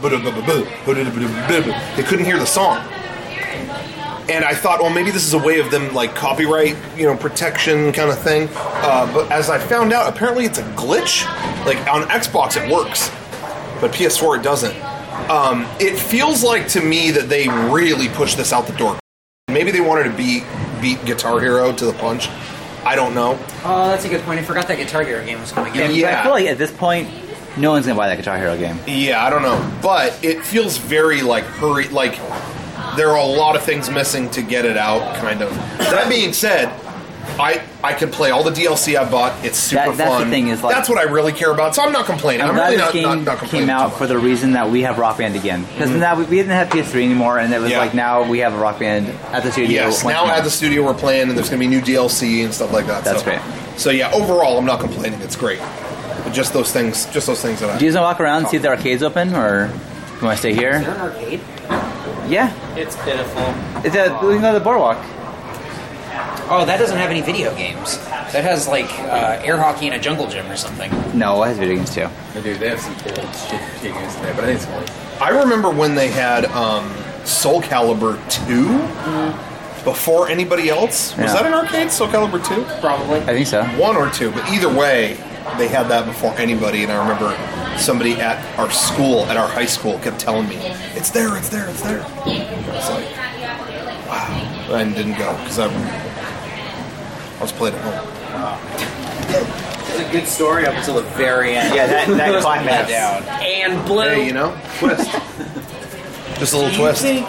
they couldn't hear the song. And I thought, well, maybe this is a way of them, like, copyright, you know, protection kind of thing. Uh, but as I found out, apparently it's a glitch. Like, on Xbox it works, but P S four it doesn't. Um, it feels like, to me, that they really pushed this out the door. Maybe they wanted to beat, beat Guitar Hero to the punch. I don't know. Oh, that's a good point. I forgot that Guitar Hero game was coming out. And Yeah. I feel like at this point, no one's gonna buy that Guitar Hero game. Yeah, I don't know. But it feels very, like, hurry, like... There are a lot of things missing to get it out, kind of. That being said, I I can play all the D L C I bought. It's super That- that's fun. the thing is, like- that's what I really care about. So I'm not complaining. I'm, I'm, glad really this not, game not, not complaining. came too out much. for the reason that we have Rock Band again. Because Mhm. now we, we didn't have P S three anymore, and it was Yeah. like now we have a Rock Band at the studio. Yes, once now more. at the studio we're playing, and there's going to be new D L C and stuff like that. That's so. great. So yeah, overall, I'm not complaining. It's great. But just those things, just those things that I. Do you guys want to walk around and see if the arcade's open, or do you want to stay Is there here? an arcade? Yeah, It's pitiful. it's a, we can go to the boardwalk. Oh, that doesn't have any video games. That has like uh, air hockey and a jungle gym or something. No, it has video games too. They do. They have some cool shit games in there, but I think it's cool. I remember when they had um, Soul Calibur two before anybody else. Was Yeah. that an arcade? Soul Calibur two? Probably. I think so. One or two, but either way, they had that before anybody. And I remember somebody at our school, at our high school, kept telling me, "It's there, it's there, it's there." I was like, "Wow!" And didn't go because I, I was playing at home. It's a good story up until the very end. Yeah, that- that climax. down. And blue. Hey, you know, twist. Just a little Do twist. you think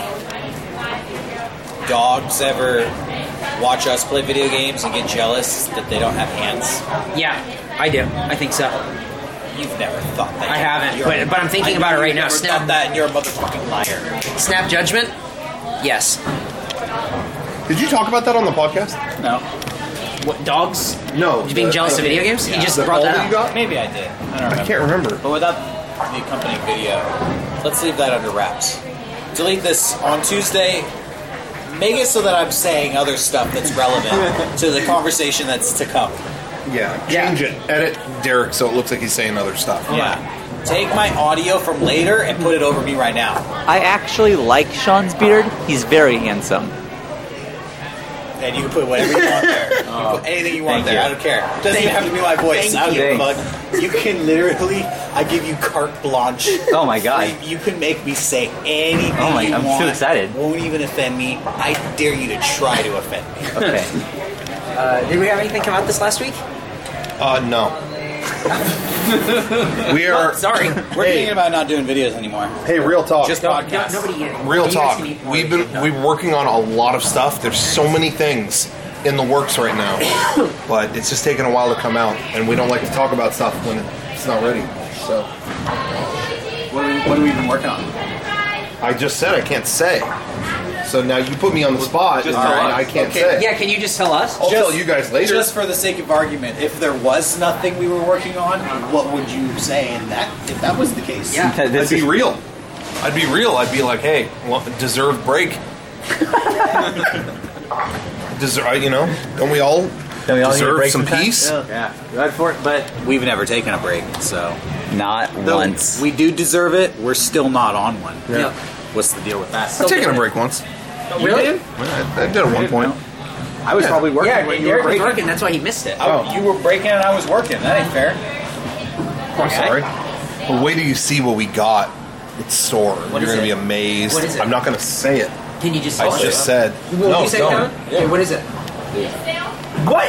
dogs ever watch us play video games and get jealous that they don't have hands? Yeah, I do. I think so. You've never thought that. I haven't, You're- but- but I'm thinking I about know it right you've now. Never Snap. thought that, and you're a motherfucking liar. Snap judgment? Yes. Did you talk about that on the podcast? No. What, dogs? No. You being the- jealous of the- video games? yeah. He just The brought poll that that up. you got? Maybe I did. I don't remember. I can't remember. But without the accompanying video, let's leave that under wraps. Delete this on Tuesday. Make it so that I'm saying other stuff that's relevant to the conversation that's to come. Yeah, change it. Edit Derek so it looks like he's saying other stuff. Yeah. Take my audio from later and put it over me right now. I actually like Sean's beard. He's very handsome. And you can put whatever you want there. You can put anything you want Thank there. you. I don't care. It doesn't even have to be my voice. Thank I don't give a you. fuck. You can literally, I give you carte blanche. Oh my God. You can make me say anything Oh my- you I'm so want. excited. Won't even offend me. I dare you to try to offend me. Okay. Uh, did we have anything come out this last week? Uh, no. We are. Sorry. We're Hey. thinking about not doing videos anymore. Hey, real talk. Just No, podcasts. no, nobody. Real you guys talk. can eat more We've than been you've done. we've been working on a lot of stuff. There's so many things in the works right now, but it's just taking a while to come out, and we don't like to talk about stuff when it's not ready. So What are, we, what are we even working on? I just said I can't say. So now you put me on the spot, and I can't Okay. say. Yeah, can you just tell us? I'll tell you guys later. Just for the sake of argument, if there was nothing we were working on, what would you say in that? If that was the case, Yeah. I'd be real. I'd be real. I'd be like, hey, well, deserved break. Deserve, you know? Don't we all Don't we all need a deserve break some sometimes? peace? Yeah, right for it. But we've never taken a break, so Not though once. we do deserve it. We're still not on one. Yeah. What's the deal with that? I've taken a break once. Really? I, I did at one point. I was probably working Yeah, when you Derek were was breaking. working. That's why he missed it. Oh. You were breaking and I was working. That ain't fair. I'm sorry. Well, wait till you see what we got at the store. What You're is going to be it? amazed. What is it? I'm not going to say it. Can you just? I tell us? just said. Will no, you say don't. it, Kevin? Okay, what is it? What?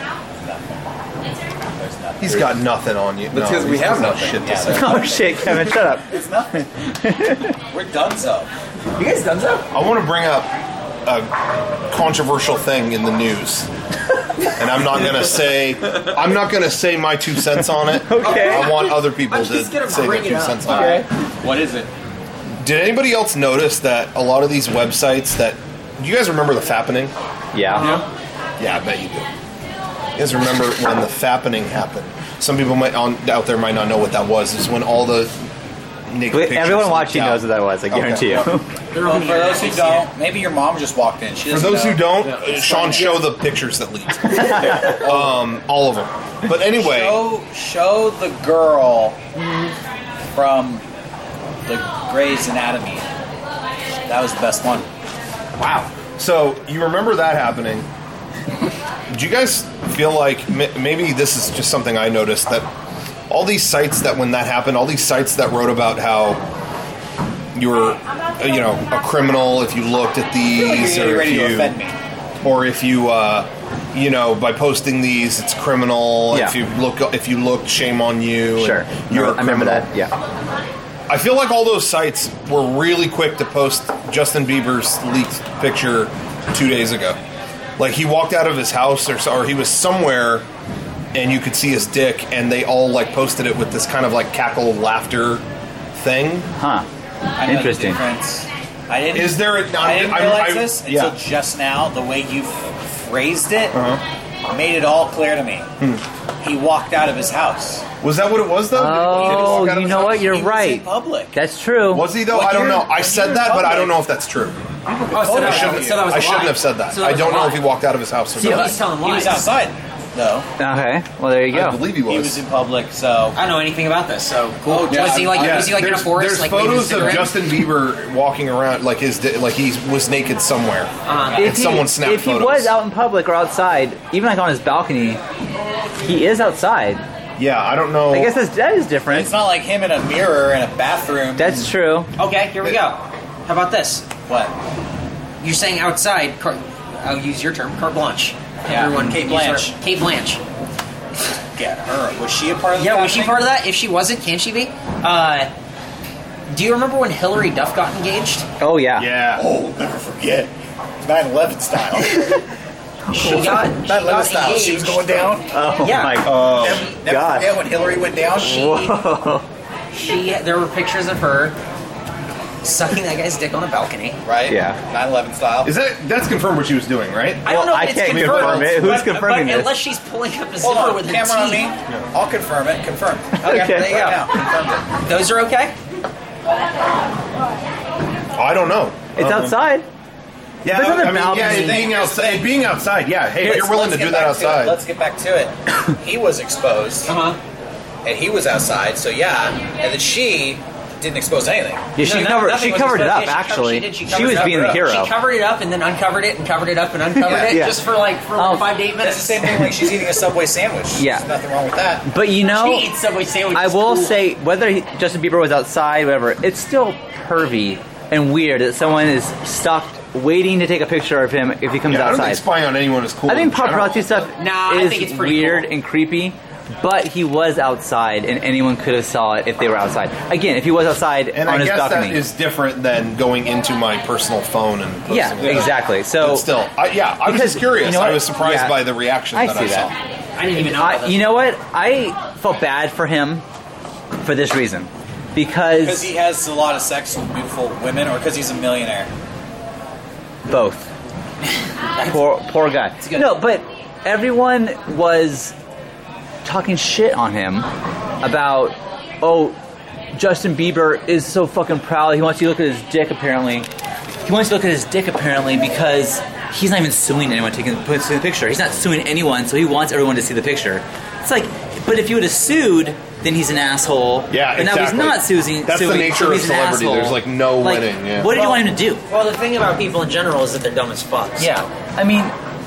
He's got nothing on you. That's no, 'cause we he's have got nothing. Shit to Yeah, say. Oh shit, Kevin, shut up. It's nothing. We're done so. You guys done so? I want to bring up a controversial thing in the news, and I'm not gonna say I'm not gonna say my two cents on it. Okay. I want other people I'm to just gonna say their bring it two up. cents on Okay. it. What is it? Did anybody else notice that a lot of these websites that do you guys remember the Fappening? Yeah. Yeah, I bet you do. You guys remember when the Fappening happened? Some people might on, out there might not know what that was. It's when all the naked Wait, pictures everyone leaked watching out. knows what that was, I guarantee Okay. you. Well, for those who don't, maybe your mom just walked in. She For doesn't those know. who don't, uh, Sean, show the pictures that leaked. um, all of them. But anyway, Show, show the girl from the Grey's Anatomy. That was the best one. wow. So you remember that happening? Do you guys feel like m- maybe this is just something I noticed that all these sites that when that happened, all these sites that wrote about how you were, uh, you know, a criminal if you looked at these, You're or ready if to you, offend me. or if you, uh, you know, by posting these, it's criminal. Yeah. If you look, if you looked, shame on you. and Sure. you're a I remember criminal. that. Yeah. I feel like all those sites were really quick to post Justin Bieber's leaked picture two days ago. Like he walked out of his house or, or he was somewhere and you could see his dick and they all like posted it with this kind of like cackle laughter thing. Huh. I know Interesting. The difference. I didn't. Is there a- I didn't I'm- realize I'm- this yeah. until just now. The way you f- phrased it Uh-huh. made it all clear to me. He walked out of his house. Was that what it was though? Did he walk Oh, out of you his know house? what? You're He was in right. public. That's true. Was he though? What I don't year- know. I what said year that, but I public? don't know if that's true. Oh, so I that, shouldn't, was, so that was a I shouldn't lie. have said that. So that I was don't a know lie. if he walked out of his house or See, not. he's telling He lies. was outside, though. Okay. Well, there you I go. believe he was. He was in public, so I don't know anything about this, so cool. Oh, yeah, was he like? Yeah, was he like in a there's, forest? there's like waving his photos of cigarette? Justin Bieber walking around like his di- like he was naked somewhere, Uh-huh. and If he, someone snapped if he photos. was out in public or outside, even like on his balcony, he is outside. Yeah, I don't know. I guess that's, that is different. it's not like him in a mirror in a bathroom. That's true. Okay, here we go. How about this? What? You're saying outside. Car- I'll use your term, carte blanche. Yeah, Everyone Kate used her- Blanche. Kate Blanche. Yeah, her. Was she a part of the Yeah, was she casting? part of that? If she wasn't, can she be? Uh, do you remember when Hillary Duff got engaged? Oh yeah. Yeah. Oh, never forget. nine eleven style. She got nine she eleven got style. She was engaged. going down. Oh Yeah. my Oh. Never, never God. forget when Hillary went down. She, Whoa. She there were pictures of her sucking that guy's dick on a balcony. right? Yeah. nine eleven style. Is that that's confirmed what she was doing, right? I don't Well, know I if it's can't confirmed. confirm it. Who's but, confirming but this? Unless she's pulling up a Hold zipper on, with her camera on me. teeth. I'll confirm it. Confirmed. Okay, Okay. there you go. Right now, confirmed it. Those are okay? I don't know. It's Um, outside. Yeah, There's other I mean, yeah, balconies. it being outside. Being outside, yeah. Hey, if Let's- you're willing let's to do get that back to it. outside. Let's get back to it. He was exposed, Uh-huh. and he was outside. So yeah, and then she didn't expose anything. Yeah, she No, covered. nothing She was covered it exposed. up. Yeah, she co- Actually, she did. She she covered was it up. being the hero. She covered it up and then uncovered it and covered it up and uncovered Yeah. it Yeah. just for like for like Um, five to eight That's minutes. the same thing like she's eating a Subway sandwich. Yeah. There's nothing wrong with that. But you know, She eats Subway sandwiches. I will Cool. say whether he, Justin Bieber was outside, whatever, it's still pervy and weird that someone is stopped waiting to take a picture of him if he comes Yeah, I don't outside. think spying on anyone is cool. I think in general. paparazzi stuff Nah, I is think it's pretty weird cool. and creepy, but he was outside and anyone could have saw it if they were outside. Again, if he was outside And on I his guess balcony. that is different than going into my personal phone and posting Yeah, it. exactly. So But still, I, yeah, I was because, just curious. you know I what? was surprised Yeah. by the reaction I that see I saw. that. I didn't even know. I, about this. you know what? I felt bad for him for this reason. Because Because he has a lot of sex with beautiful women, or because he's a millionaire. both. poor, poor guy. No, but everyone was talking shit on him about, oh, Justin Bieber is so fucking proud. He wants you to look at his dick, apparently. He wants to look at his dick, apparently, because he's not even suing anyone taking putting the picture. He's not suing anyone, so he wants everyone to see the picture. It's like, but if he would have sued, then he's an asshole. Yeah, But now he's exactly. not suing. That's the suing, nature so of he's an celebrity. asshole. There's, like, no Like, winning, yeah. What did you Well- want him to do? Well, the thing about people in general is that they're dumb as fuck. so- Yeah, I mean,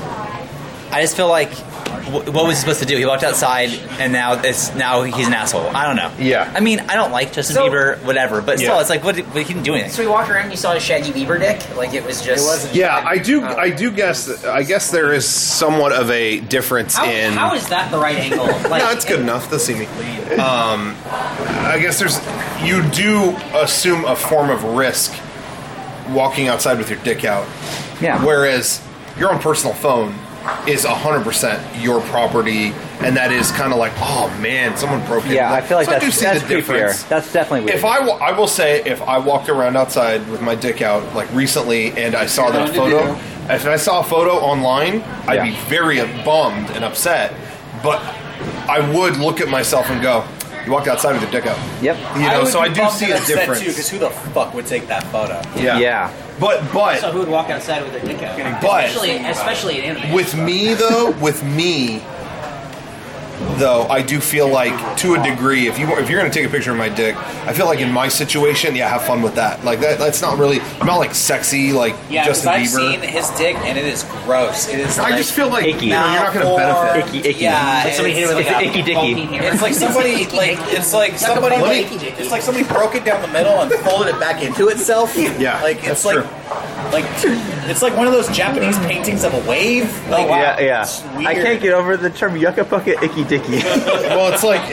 I just feel like, wh- what was he supposed to do? He walked outside, and now it's now he's an asshole. I don't know. Yeah. I mean, I don't like Justin So- Bieber, whatever, but still, Yeah. it's like, what? Did, he didn't do anything. So we walked around and you saw a Shaggy Bieber dick? Like it was just... It wasn't... Yeah, I do. I do guess. That, I guess there is somewhat of a difference How, in. how is that the right angle? Like, no, it's good enough. They'll see me. Um, I guess there's. You do assume a form of risk walking outside with your dick out. Yeah. Whereas your own personal phone is one hundred percent your property, and that is kind of like, oh man, someone broke it. Yeah, I feel like So I do that's see that's the creepier. difference. That's definitely weird. If I, wa- I will say, if I walked around outside with my dick out, like recently, and I saw that photo, if I saw a photo online, I'd Yeah. be very bummed and upset. But I would look at myself and go, "You walked outside with your dick out." Yep. You know, so I do see a difference. because who the fuck would take that photo? Yeah. Yeah. But but So who would walk outside with their dick out? But- especially, especially in anime. with me though, with me though, I do feel like to a degree, if you if you're going to take a picture of my dick, I feel like in my situation, yeah, have fun with that. Like that, that's not really. I'm not like sexy like Yeah, Justin because I've Bieber. seen his dick, and it is gross. It is. I like just feel like icky. you know, you're not going to benefit. Icky, icky. Yeah, Like somebody hit it with it's like a icky dicky. bulky hammer. It's like somebody like it's like somebody Let like me- it's like somebody broke it down the middle and folded it back into itself. Yeah, like that's it's like true. like it's like one of those Japanese paintings of a wave. Like, Yeah, yeah. it's weird. I can't get over the term yucca bucket icky dicky. Well, it's like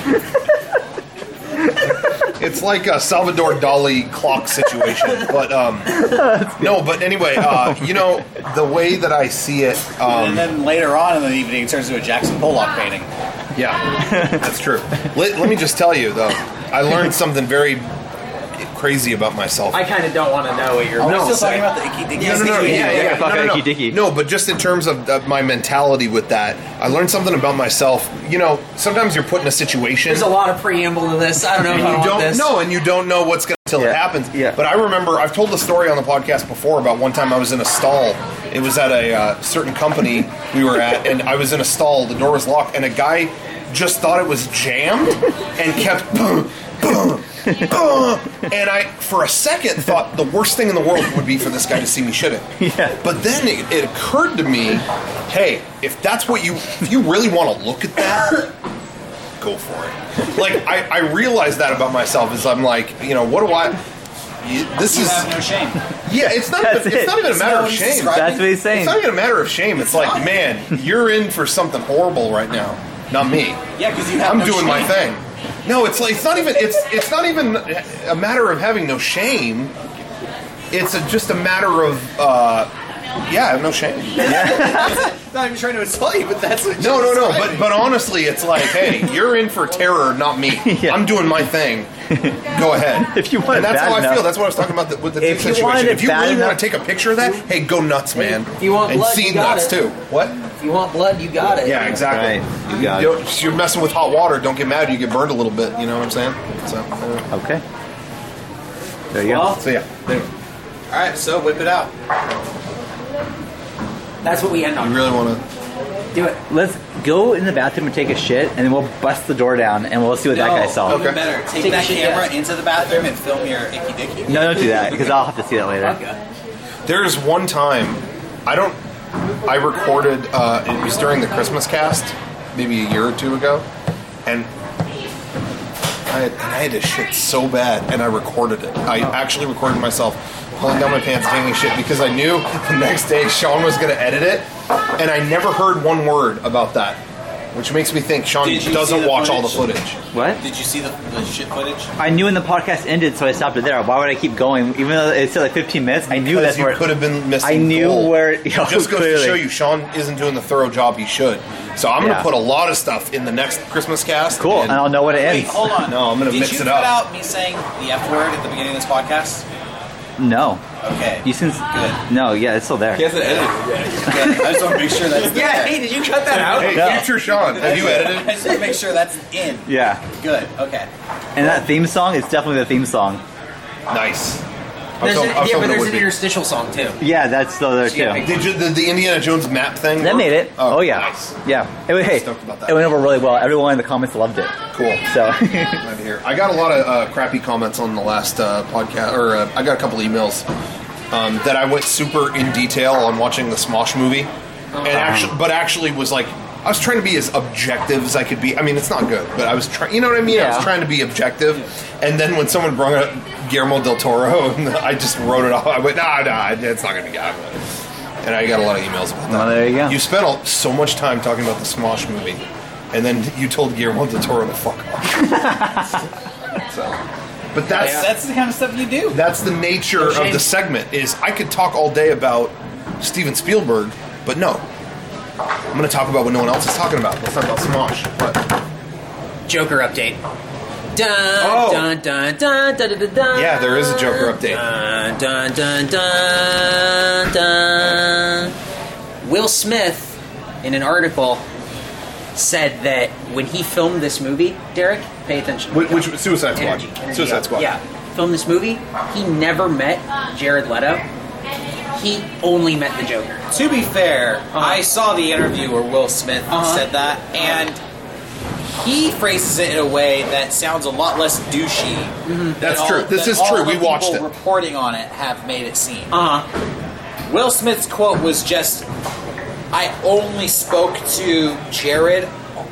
it's like a Salvador Dali clock situation. But um, no, but anyway, uh, you know the way that I see it. Um, and then later on in the evening, it turns into a Jackson Pollock painting. Yeah, that's true. Let, let me just tell you, though, I learned something very crazy about myself. I kind of don't want to know what you're... Are we No, still say- talking about the icky dicky? No, no, no, yeah, yeah, Yeah, fuck no, no, it, no. icky dicky. No, but just in terms of, of my mentality with that, I learned something about myself. You know, sometimes you're put in a situation. There's a lot of preamble to this. I don't know and if I you want don't this. know, and you don't know what's going to until it Yeah. happens. Yeah. But I remember I've told the story on the podcast before about one time I was in a stall. It was at a uh, certain company we were at, and I was in a stall. The door was locked, and a guy just thought it was jammed and kept. Boom, boom, boom. And I, for a second, thought the worst thing in the world would be for this guy to see me shitting. Yeah. But then it, it occurred to me, hey, if that's what you, if you really want to look at that, go for it. Like I, I realized that about myself is I'm like, you know, what do I? you, this You is have no shame. yeah. It's not. That's Even, it's it. not even a Isn't matter that of what he's shame. describing? That's what he's saying. It's not even a matter of shame. It's like, man, you're in for something horrible right now. Not me. Yeah, because you have I'm no doing my shame. thing. No, it's like it's not even. It's it's not even a matter of having no shame. It's a, just a matter of. Uh, Yeah, I have no shame. Not even trying to insult you, but that's what No, you're no, no. describing. But but honestly, it's like, hey, you're in for terror, not me. Yeah. I'm doing my thing. Go ahead. If you want and it that's bad how I enough- feel. That's what I was talking about the, with the If dick you wanted situation. it If you bad really enough- want to take a picture of that, hey, go nuts, man. If you want and blood, see you got nuts it. too. What? If you want blood, you got it. Yeah, exactly. Right. You got You it. know, you're messing with hot water. Don't get mad. You get burned a little bit. You know what I'm saying? So, uh, Okay. There you Well, so yeah. Anyway, All right, so whip it out. That's what we end you on. really want to? Do it. go. Let's go in the bathroom and take a shit, and then we'll bust the door down, and we'll see what that guy saw. Okay. Even better, take, Take that a shit, camera yeah. into the bathroom and film your icky dicky. No, don't do that, because I'll have to see that later. There's one time, I don't. I recorded. Uh, it was during the Christmas cast, maybe a year or two ago, and I had, and I had to shit so bad, and I recorded it. I actually recorded myself pulling down my pants, taking a shit, because I knew the next day Sean was going to edit it, and I never heard one word about that, which makes me think Sean Did you see doesn't the watch all the footage? footage. What? Did you see the, the shit footage? I knew when the podcast ended, so I stopped it there. Why would I keep going? Even though it said like fifteen minutes, I knew Because that's you where could have been missing. I knew gold. where. It just goes clearly. to show you, Sean isn't doing the thorough job he should. So I'm going to Yeah. put a lot of stuff in the next Christmas cast. Cool, and I'll know when it Wait, ends. hold on. No, I'm gonna Did mix you it cut up. out me saying the F word at the beginning of this podcast? No. Okay. You since Good. no, yeah, it's still there. He hasn't edited it yet. Good. I just want to make sure that's Yeah, there. hey, did you cut that out? Hey, No. future Sean, have you I edited? just want to make sure that's in. Yeah, Good. Okay. and that theme song is definitely the theme song. Nice. I was There's an, hoping- I was yeah, but hoping it there's would an be. interstitial song too. Yeah, that's still there too. Yeah, Did you, the, the Indiana Jones map thing? That work? made it. Oh, yeah, Nice. yeah. It, wa- hey, stoked about that. it went over really well. Everyone in the comments loved it. Cool. So Glad to hear. I got a lot of uh, crappy comments on the last uh, podcast, or uh, I got a couple emails um, that I went super in detail on watching the Smosh movie, and actually, but actually was like, I was trying to be as objective as I could be. I mean, it's not good, but I was trying. You know what I mean? I Yeah. was trying to be objective, and then when someone brought up Guillermo del Toro, I just wrote it off. I went, nah, nah, it's not going to be good. And I got a lot of emails about that. Well, there you go. You spent all, so much time talking about the Smosh movie, and then you told Guillermo del Toro to fuck off. so, but that's That's the kind of stuff you do. that's the nature of the segment. Is I could talk all day about Steven Spielberg, but no, I'm going to talk about what no one else is talking about. Let's talk about Smosh. What? Joker update. Dun, Oh. dun, dun, dun, dun, dun, dun, dun. Yeah, there is a Joker update. Dun, dun, dun, dun, dun. Will Smith, in an article, said that when he filmed this movie, Derek, pay attention. Which, which Suicide Squad? Energy, energy Suicide up. Squad. Yeah, filmed this movie. He never met Jared Leto. He only met the Joker. To be fair, I saw the interview where Will Smith Uh-huh. said that, and he phrases it in a way that sounds a lot less douchey. than That's all- true. This than is all true. the We watched people it. reporting on it have made it seem. Uh huh. Will Smith's quote was just, "I only spoke to Jared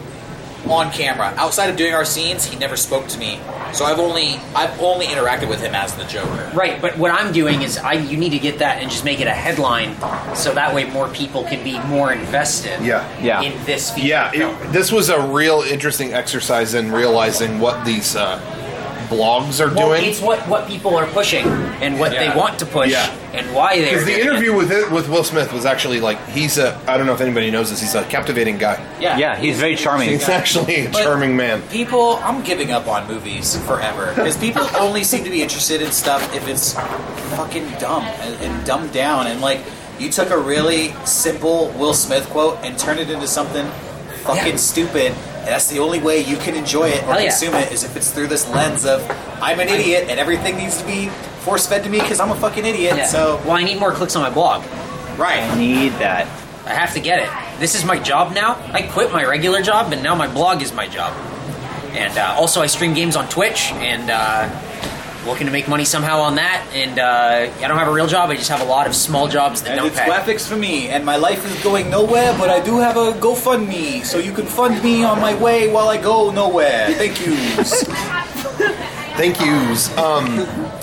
on camera. Outside of doing our scenes, he never spoke to me. So I've only I've only interacted with him as the Joker." Right, but what I'm doing is I you need to get that and just make it a headline, so that way more people can be more invested. Yeah. Yeah. In this feature Yeah, film. it, this was a real interesting exercise in realizing what these uh, blogs are Well, doing. it's what, what people are pushing and what Yeah. they want to push Yeah. and why they're Because the doing interview with it, with Will Smith was actually like he's a I don't know if anybody knows this, he's a captivating guy. it. Yeah, yeah, he's very charming. He's actually a But- charming man. People, I'm giving up on movies forever because people only seem to be interested in stuff if it's fucking dumb and, and dumbed down. And like, you took a really simple Will Smith quote and turned it into something fucking Yeah. stupid. And that's the only way you can enjoy it or Hell yeah. consume it is if it's through this lens of I'm an idiot and everything needs to be force fed to me because I'm a fucking idiot. Yeah. So well, I need more clicks on my blog. right. Need that. I have to get it. This is my job now. I quit my regular job, and now my blog is my job. And uh, also, I stream games on Twitch, and uh, looking to make money somehow on that. And uh, I don't have a real job. I just have a lot of small jobs that And don't it's pay. graphics for me, and my life is going nowhere, but I do have a GoFundMe, so you can fund me on my way while I go nowhere. Thank yous. Thank yous. Um,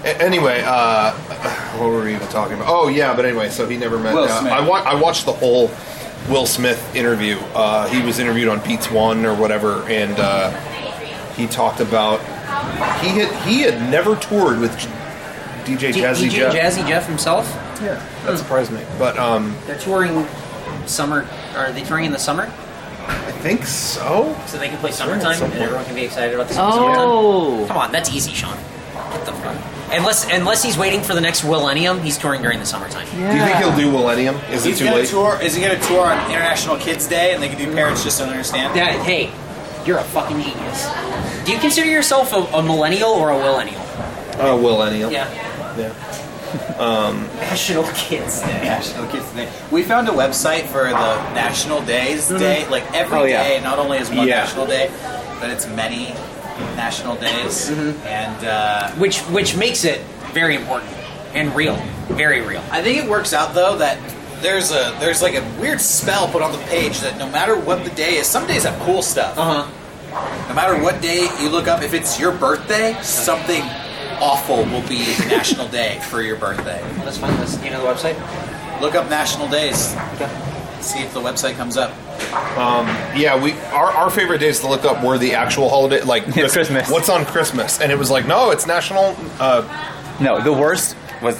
A- anyway, uh, what were we even talking about? Oh yeah, but anyway, so he never met. Will Uh, Smith. I, wa- I watched the whole Will Smith interview. Uh, he was interviewed on Beats One or whatever, and uh, he talked about he had he had never toured with D J D- Jazzy D J Jeff. Jazzy Jeff himself. Yeah, that surprised me. But um, They're touring summer. Are they touring in the summer? I think so. So they can play Touring summertime, at some and point. everyone can be excited about the Oh. summertime. Come on, that's easy, Sean. Get the fuck. Unless unless he's waiting for the next millennium, he's touring during the summertime. Do you think he'll do Millennium? Is He's it too gonna late? tour. Is he going to tour on International Kids Day, and they can do Parents Just Don't Understand? That, hey, you're a fucking genius. Do you consider yourself a, a millennial or a millennial? Oh, Millennium. Yeah. Yeah. Um, National Kids Day. National Kids Day. We found a website for the National Days Day. Like every Oh, yeah. day, not only is one Yeah. national day, but it's many national days. And uh, Which which makes it very important and real, very real. I think it works out though that there's a there's like a weird spell put on the page that no matter what the day is, some days have cool stuff. Uh huh. No matter what day you look up, if it's your birthday, something awful will be National Day for your birthday. Let's find this. Do you know the website? Look up National Days. See if the website comes up. Um, yeah, we our, our favorite days to look up were the actual holiday, like Yeah, Christmas. What's on Christmas? And it was like, no, it's National. Uh, No, the worst was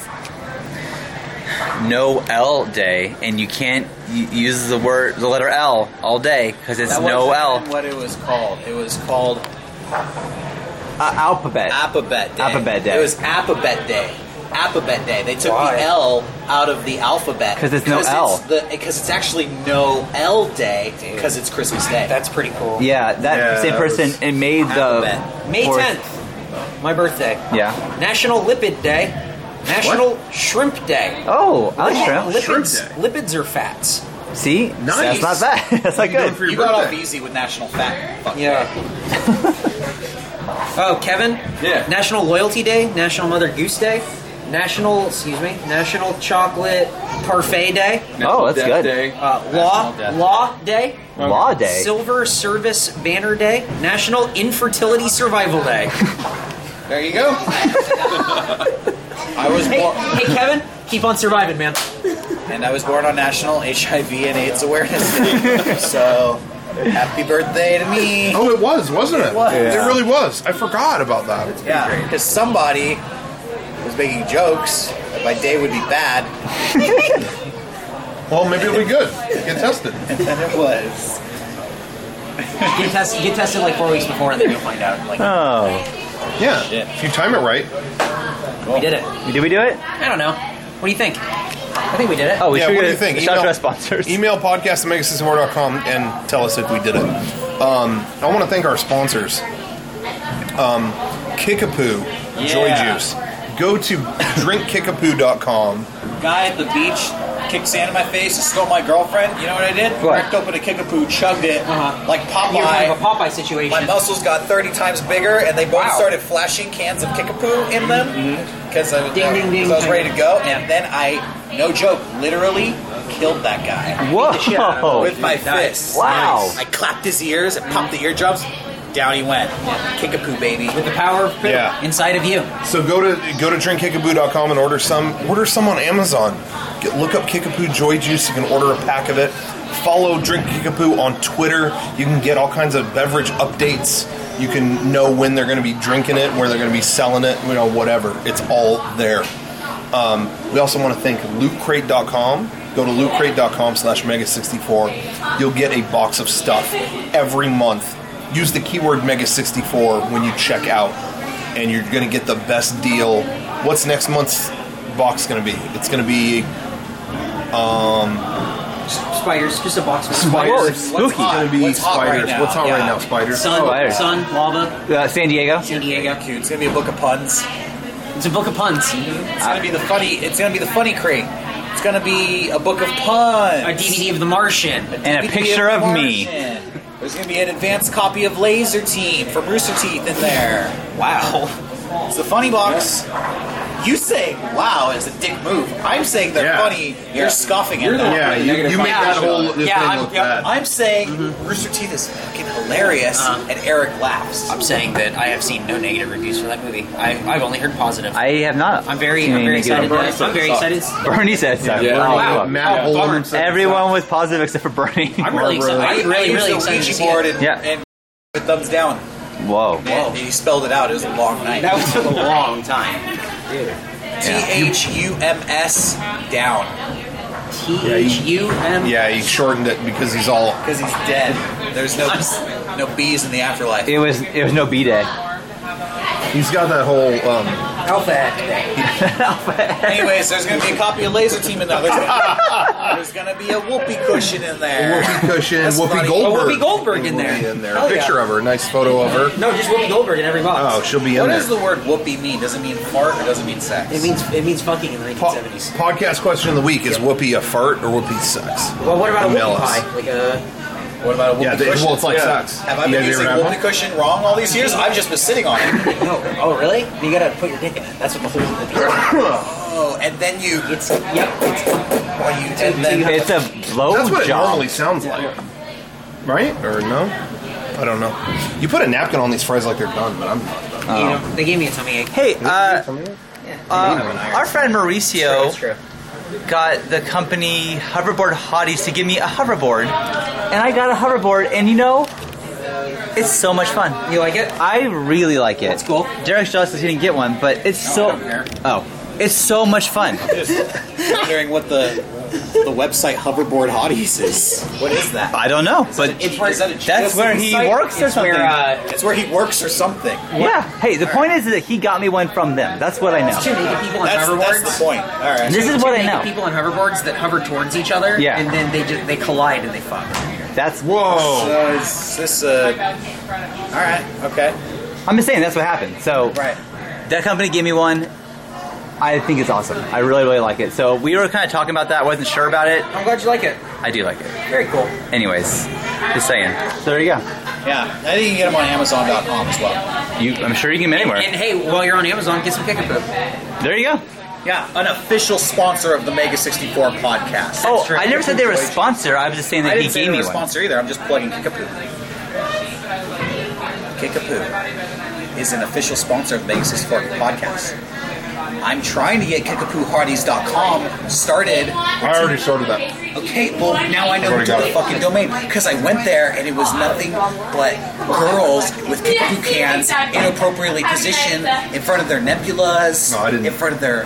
No L Day, and you can't y- use the word, the letter L all day because it's That no wasn't L. even what it was called. It was called Uh, alphabet. Alphabet Day. Alphabet Day. It was Alphabet Day. Alphabet Day. They took Why? the L out of the alphabet 'Cause it's no L. Because it's actually no L Day because it's Christmas Day. That's pretty cool. Yeah, that Yeah, same that person was- it made the Alphabet. May fourth- tenth, my birthday. Yeah. National Lipid Day. National Shrimp Day. Oh, I like shrimp. Lipids, lipids are fats. See, Nice. that's not bad. That's not What are you doing good. for your You got off birthday? easy with National Fat. Fuck Yeah. Oh, Kevin? Yeah. National Loyalty Day, National Mother Goose Day, National, excuse me, National Chocolate Parfait Day, Oh, that's Death good. Day. uh, Law Death Law Day, Law Day. Silver Service Banner Day, National Infertility Survival Day. There you go. I was Hey, born, hey, Kevin, keep on surviving, man. and I was born on National H I V and AIDS Awareness Day. So, happy birthday to me. oh, it was, wasn't it? was. It Yeah. really was. I forgot about that. Yeah, because somebody was making jokes that my day would be bad, Well, maybe it'll be good. Get tested. and then it was. Get tested, get tested like four weeks before, and then you'll find out. Like, Oh, Yeah, if you time it right. we did it. did we do it? I don't know. What do you think? I think we did it. Oh, we Yeah, should what do get you think? a shout out to Email- our sponsors. Email podcast at mega sixty four dot com and tell us if we did it. Um, I want to thank our sponsors. Um, Kickapoo Joy Yeah. Juice. Go to drink kickapoo dot com. Guy at the beach kicked sand in my face and stole my girlfriend. You know what I did? What? Cracked open a Kickapoo, chugged it, Uh-huh. like You're kind of a Popeye. Popeye situation. My muscles got thirty times bigger, and they both Wow. started flashing cans of Kickapoo in them because I, was- Ding, ding, ding. I was ready to go. And then I, no joke, literally killed that guy Whoa! with my fist. Wow. I clapped his ears and popped the eardrums. Down he went. Kickapoo, baby. With the power of poo Yeah. inside of you. So go to go to drink kickapoo dot com and order some. Order some on Amazon. Get, look up Kickapoo Joy Juice. You can order a pack of it. Follow Drink Kickapoo on Twitter. You can get all kinds of beverage updates. You can know when they're going to be drinking it, where they're going to be selling it. You know, whatever. It's all there. Um, we also want to thank loot crate dot com. Go to loot crate dot com slash mega sixty-four. You'll get a box of stuff every month. Use the keyword mega sixty-four when you check out, and you're going to get the best deal. What's next month's box going to be? It's going to be um, Spiders, just a box of Whoa, spiders. it's spooky. It's going to be What's hot spiders. right now? What's hot Yeah. right now? Spiders. Sun, Spiders. sun, lava, Uh, San Diego. San Diego. Cute. It's gonna be a book of puns. It's a book of puns. It's gonna be the funny. It's gonna be the funny crate. It's gonna be a book of puns. A D V D of The Martian. And a D V D picture The of me. Martian. There's gonna be an advanced copy of Laser Team from Rooster Teeth in there. Wow. It's the funny box. You saying "wow" is a dick move. I'm saying they're Yeah. funny. You're scoffing at them. Yeah, you, you make that whole this Yeah, thing I'm, look yeah, bad. I'm saying Rooster Teeth is fucking hilarious, and Eric laughs. I'm saying that I have seen no negative reviews for that movie. I, I've only heard positive. I have not. I'm very, seen I'm any very excited. negative. To, I'm very excited. Bernie said so. Yeah. Oh, Wow. fuck. Matt Oh, Olin bummer. said Everyone was positive except for Bernie. I'm really excited. I, I'm really, I really used a excited to Ouija see board it. and, Yeah. and with thumbs down. Whoa. And he spelled it out. It was a long night. That was a long time. T H U M S down. T H U M. Yeah, he shortened it because he's all. Because he's dead. There's no no bees in the afterlife. It was it was no B day. He's got that whole. Um, Alpha Day. Anyways, there's going to be a copy of Laser Team in there. There's gonna, there's going to be a whoopee cushion in there. Whoopi cushion, That's Whoopi funny. Goldberg. Oh, Whoopi Goldberg in there. Will be in there. Hell A picture yeah. of her, a nice photo of her. No, just Whoopi Goldberg in every box. Oh, she'll be in What there. does the word whoopee mean? Does it mean fart or does it mean sex? It means it means fucking in the Po- nineteen seventies. podcast question of the week: is Whoopi a fart or Whoopi sex? Well, what about a Email whoopie us. pie? Like a What about a whoopee Yeah, they- cushion? well, it's like sex. Have I You been guys using ever have whoopee one? cushion wrong all these years? I've just been sitting on it. no. Oh, really? You gotta put your dick in it. That's what the whole. Oh, and then you. It's yep. It's Or you and then It's a blow That's what it job. normally sounds like, right? Or no? I don't know. You put a napkin on these fries like they're done, but I'm not done. you know they gave me a tummy ache. Hey, uh, Yeah. uh, our friend Mauricio That's true. got the company Hoverboard Hotties to give me a hoverboard, and I got a hoverboard, and you know, it's so much fun. You like it? I really like it. That's cool. Derek's jealous because he didn't get one, but it's so. Oh, it's so much fun. just wondering what the the website Hoverboard Hotties is. What is that? I don't know, but It's where, Is that a that's where he site? works or It's something. where uh, It's where he works or something. yeah. Hey, the point is that he got me one from them. That's what I two know. naked people on That's, hoverboards. that's the point. All right. This is Two what I naked know. People on hoverboards that hover towards each other, Yeah. and then they just they collide and they fuck. That's Whoa! So is this uh all right? Okay. I'm just saying that's what happened. So Right. that company gave me one. I think it's awesome. I really, really like it. So we were kind of talking about that. I wasn't sure about it. I'm glad you like it. I do like it. Very cool. Anyways, just saying. So there you go. Yeah. I think you can get them on Amazon dot com as well. You, I'm sure you can get them anywhere. And hey, while you're on Amazon, get some kickapoo. There you go. Yeah, an official sponsor of the Mega sixty-four podcast. Oh, I never said they were a sponsor. I was just saying I that he didn't say gave they me were a one. sponsor either. I'm just plugging Kickapoo. Kickapoo is an official sponsor of the Mega sixty-four podcast. I'm trying to get kickapoo hardies dot com started. I already started that. Okay, well now I know Already to got the it. fucking domain because I went there and it was nothing but girls with kickapoo cans inappropriately positioned in front of their nebulas, No, I didn't. in front of their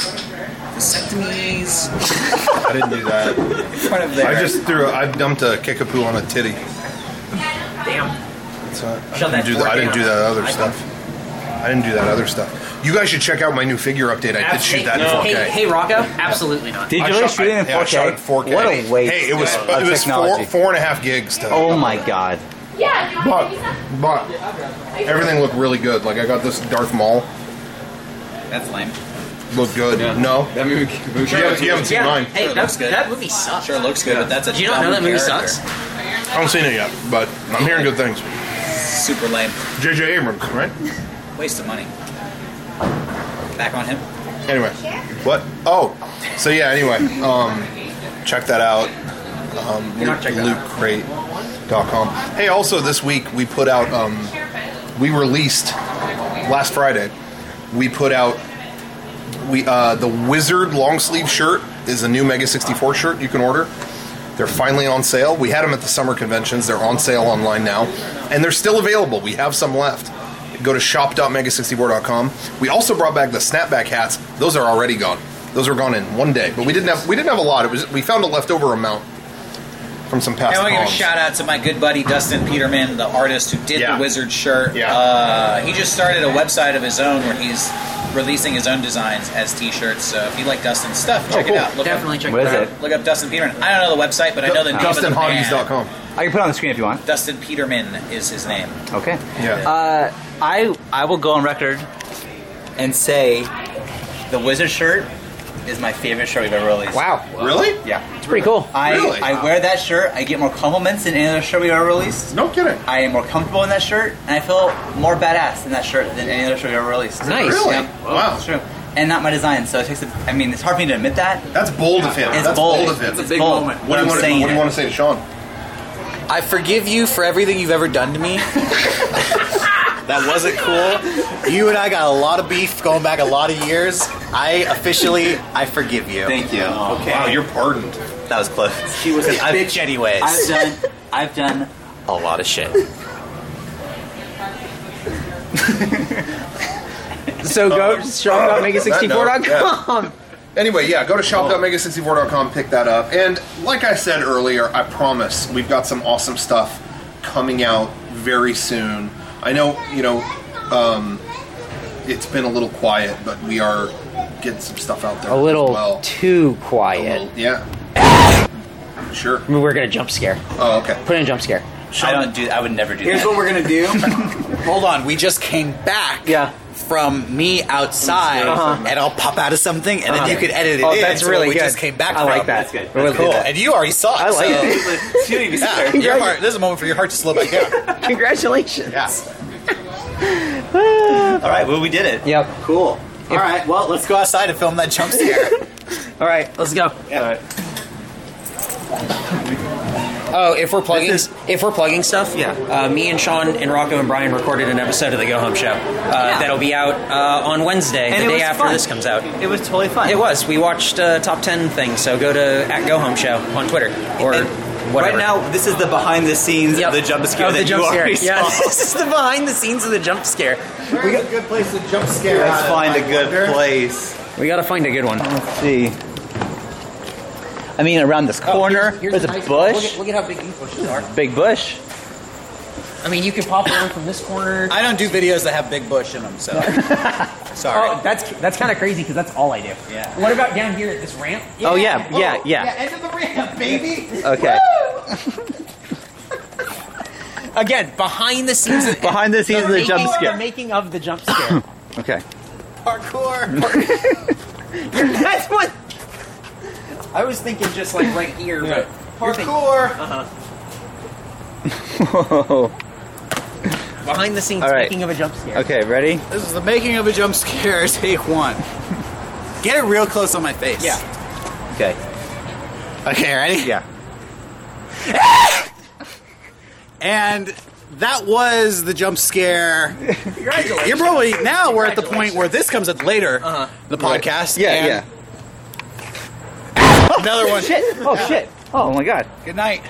vasectomies, I didn't do that. in front of their. I just threw. I dumped a kickapoo on a titty. Damn. So I Shove didn't that do that. I didn't do that other I- stuff. I didn't do that other stuff. You guys should check out my new figure update. I did shoot that in four K. Hey, hey, Rocco, absolutely not. Did you I really shot- shoot it in yeah, I four K? shot it in four K. What a waste Hey, it was of it was four, technology. four and a half gigs to. Oh my god. But but everything looked really good. Like I got this Darth Maul. That's lame. Looked good. No, That movie. movie you haven't, you haven't seen Yeah. mine. Hey, Sure, that, looks good. that movie sucks. Sure looks good, but that's a Do you not know that dumb movie character. sucks? I haven't seen it yet, but I'm hearing good things. Super lame. J J Abrams, right? Waste of money. Back on him. Anyway, what? Oh, so yeah. Anyway, um, check that out. Um, loot crate dot com. Hey, also this week we put out. Um, we released last Friday. We put out. We uh, the Wizard long sleeve shirt is a new Mega sixty-four shirt you can order. They're finally on sale. We had them at the summer conventions. They're on sale online now, and they're still available. We have some left. Go to shop dot mega sixty-four dot com. We also brought back the snapback hats. Those are already gone. Those were gone in one day. But we didn't have we didn't have a lot. It was we found a leftover amount from some past And I want to give a cons. shout out to my good buddy Dustin Peterman, the artist who did Yeah. the Wizard shirt. Yeah. Uh, he just started a website of his own where he's releasing his own designs as T-shirts. So if you like Dustin's stuff, check Oh, cool. it out. Look Definitely up, check What it is out. it? Look up Dustin Peterman. I don't know the website, but I know the name of the Dustin Hotties band. dot com. I can put it on the screen if you want. Dustin Peterman is his name. Okay. Yeah. Uh, I I will go on record and say the Wizard shirt is my favorite shirt we've ever released. Wow. Really? Yeah. It's pretty cool. I, Really? I wear that shirt. I get more compliments than any other shirt we've ever released. No kidding. I am more comfortable in that shirt, and I feel more badass in that shirt than any other shirt we've ever released. Nice. Really? Yeah. Wow. It's true. and not my design. So it takes. A, I mean, it's hard for me to admit that. That's bold of him. It's That's bold. bold of him. It's, It's a big bold. moment. What do you I'm want to saying What do you it. want to say to Sean? I forgive you for everything you've ever done to me. That wasn't cool. You and I got a lot of beef going back a lot of years. I officially, I forgive you. Thank you. Okay. Wow, you're pardoned. That was close. She was a bitch anyways. I've done. I've done. a lot of shit. So go shop dot mega sixty-four dot com. Anyway, yeah, go to shop dot mega sixty-four dot com, pick that up. And like I said earlier, I promise we've got some awesome stuff coming out very soon. I know, you know, um, it's been a little quiet, but we are getting some stuff out there A little as well. too quiet. A little- yeah. Sure. I mean, we're gonna jump scare. Oh, okay. Put in a jump scare. I don't do. I would never do Here's that. what we're gonna do. Hold on, we just came back. Yeah. From me outside, Uh-huh. and I'll pop out of something, and Uh-huh. then you can edit it Oh, in. that's to really what we good. just came back I from. like that. That's good. Really That's Cool, good. and you already saw it. I like so, it. You don't even see Yeah, her. your heart. This is a moment for your heart to slow back down. Congratulations. Yeah. All right. Well, we did it. Yep. Cool. All right. Well, let's go outside and film that jump scare. All right, let's go. All right. Oh, if we're plugging, This is- if we're plugging stuff, Yeah. Uh, me and Sean and Rocco and Brian recorded an episode of the Go Home Show uh, that'll be out uh, on Wednesday, And the it day was after fun. this comes out. It was totally fun. It was. We watched uh, top ten thing, so go to at Go Home Show on Twitter or And whatever. Right now, this is the behind the scenes Yep. of the jump scare Of the that jump you scare. already Yeah, saw. this is the behind the scenes of the jump scare. We got a good place to jump scare. Let's out of, find a I good wonder. place. We got to find a good one. Let's see. I mean, around this corner, Here's- here's there's a nice- bush. Look at, look at how big these bushes are. Big bush. I mean, you could pop around from this corner. I don't do videos that have big bush in them, so sorry. Oh, that's that's kind of crazy because that's all I do. Yeah. What about down here at this ramp? Oh yeah, yeah, yeah. End of the ramp, baby. Okay. Again, behind the scenes. Of, Behind the scenes of the jump making- scare. The making of the jump scare. Okay. Parkour. That's what. I was thinking just like right here, but Parkour. Whoa. behind the scenes All right. making of a jump scare. Okay, ready? This is the making of a jump scare. Take one. Get it real close on my face. Yeah. Okay. Okay, ready? Yeah. And that was the jump scare. You're probably now we're at the point where this comes up later, Uh-huh. the podcast. Yeah, and yeah. Another one. Shit! Oh shit! Oh my god. Good night.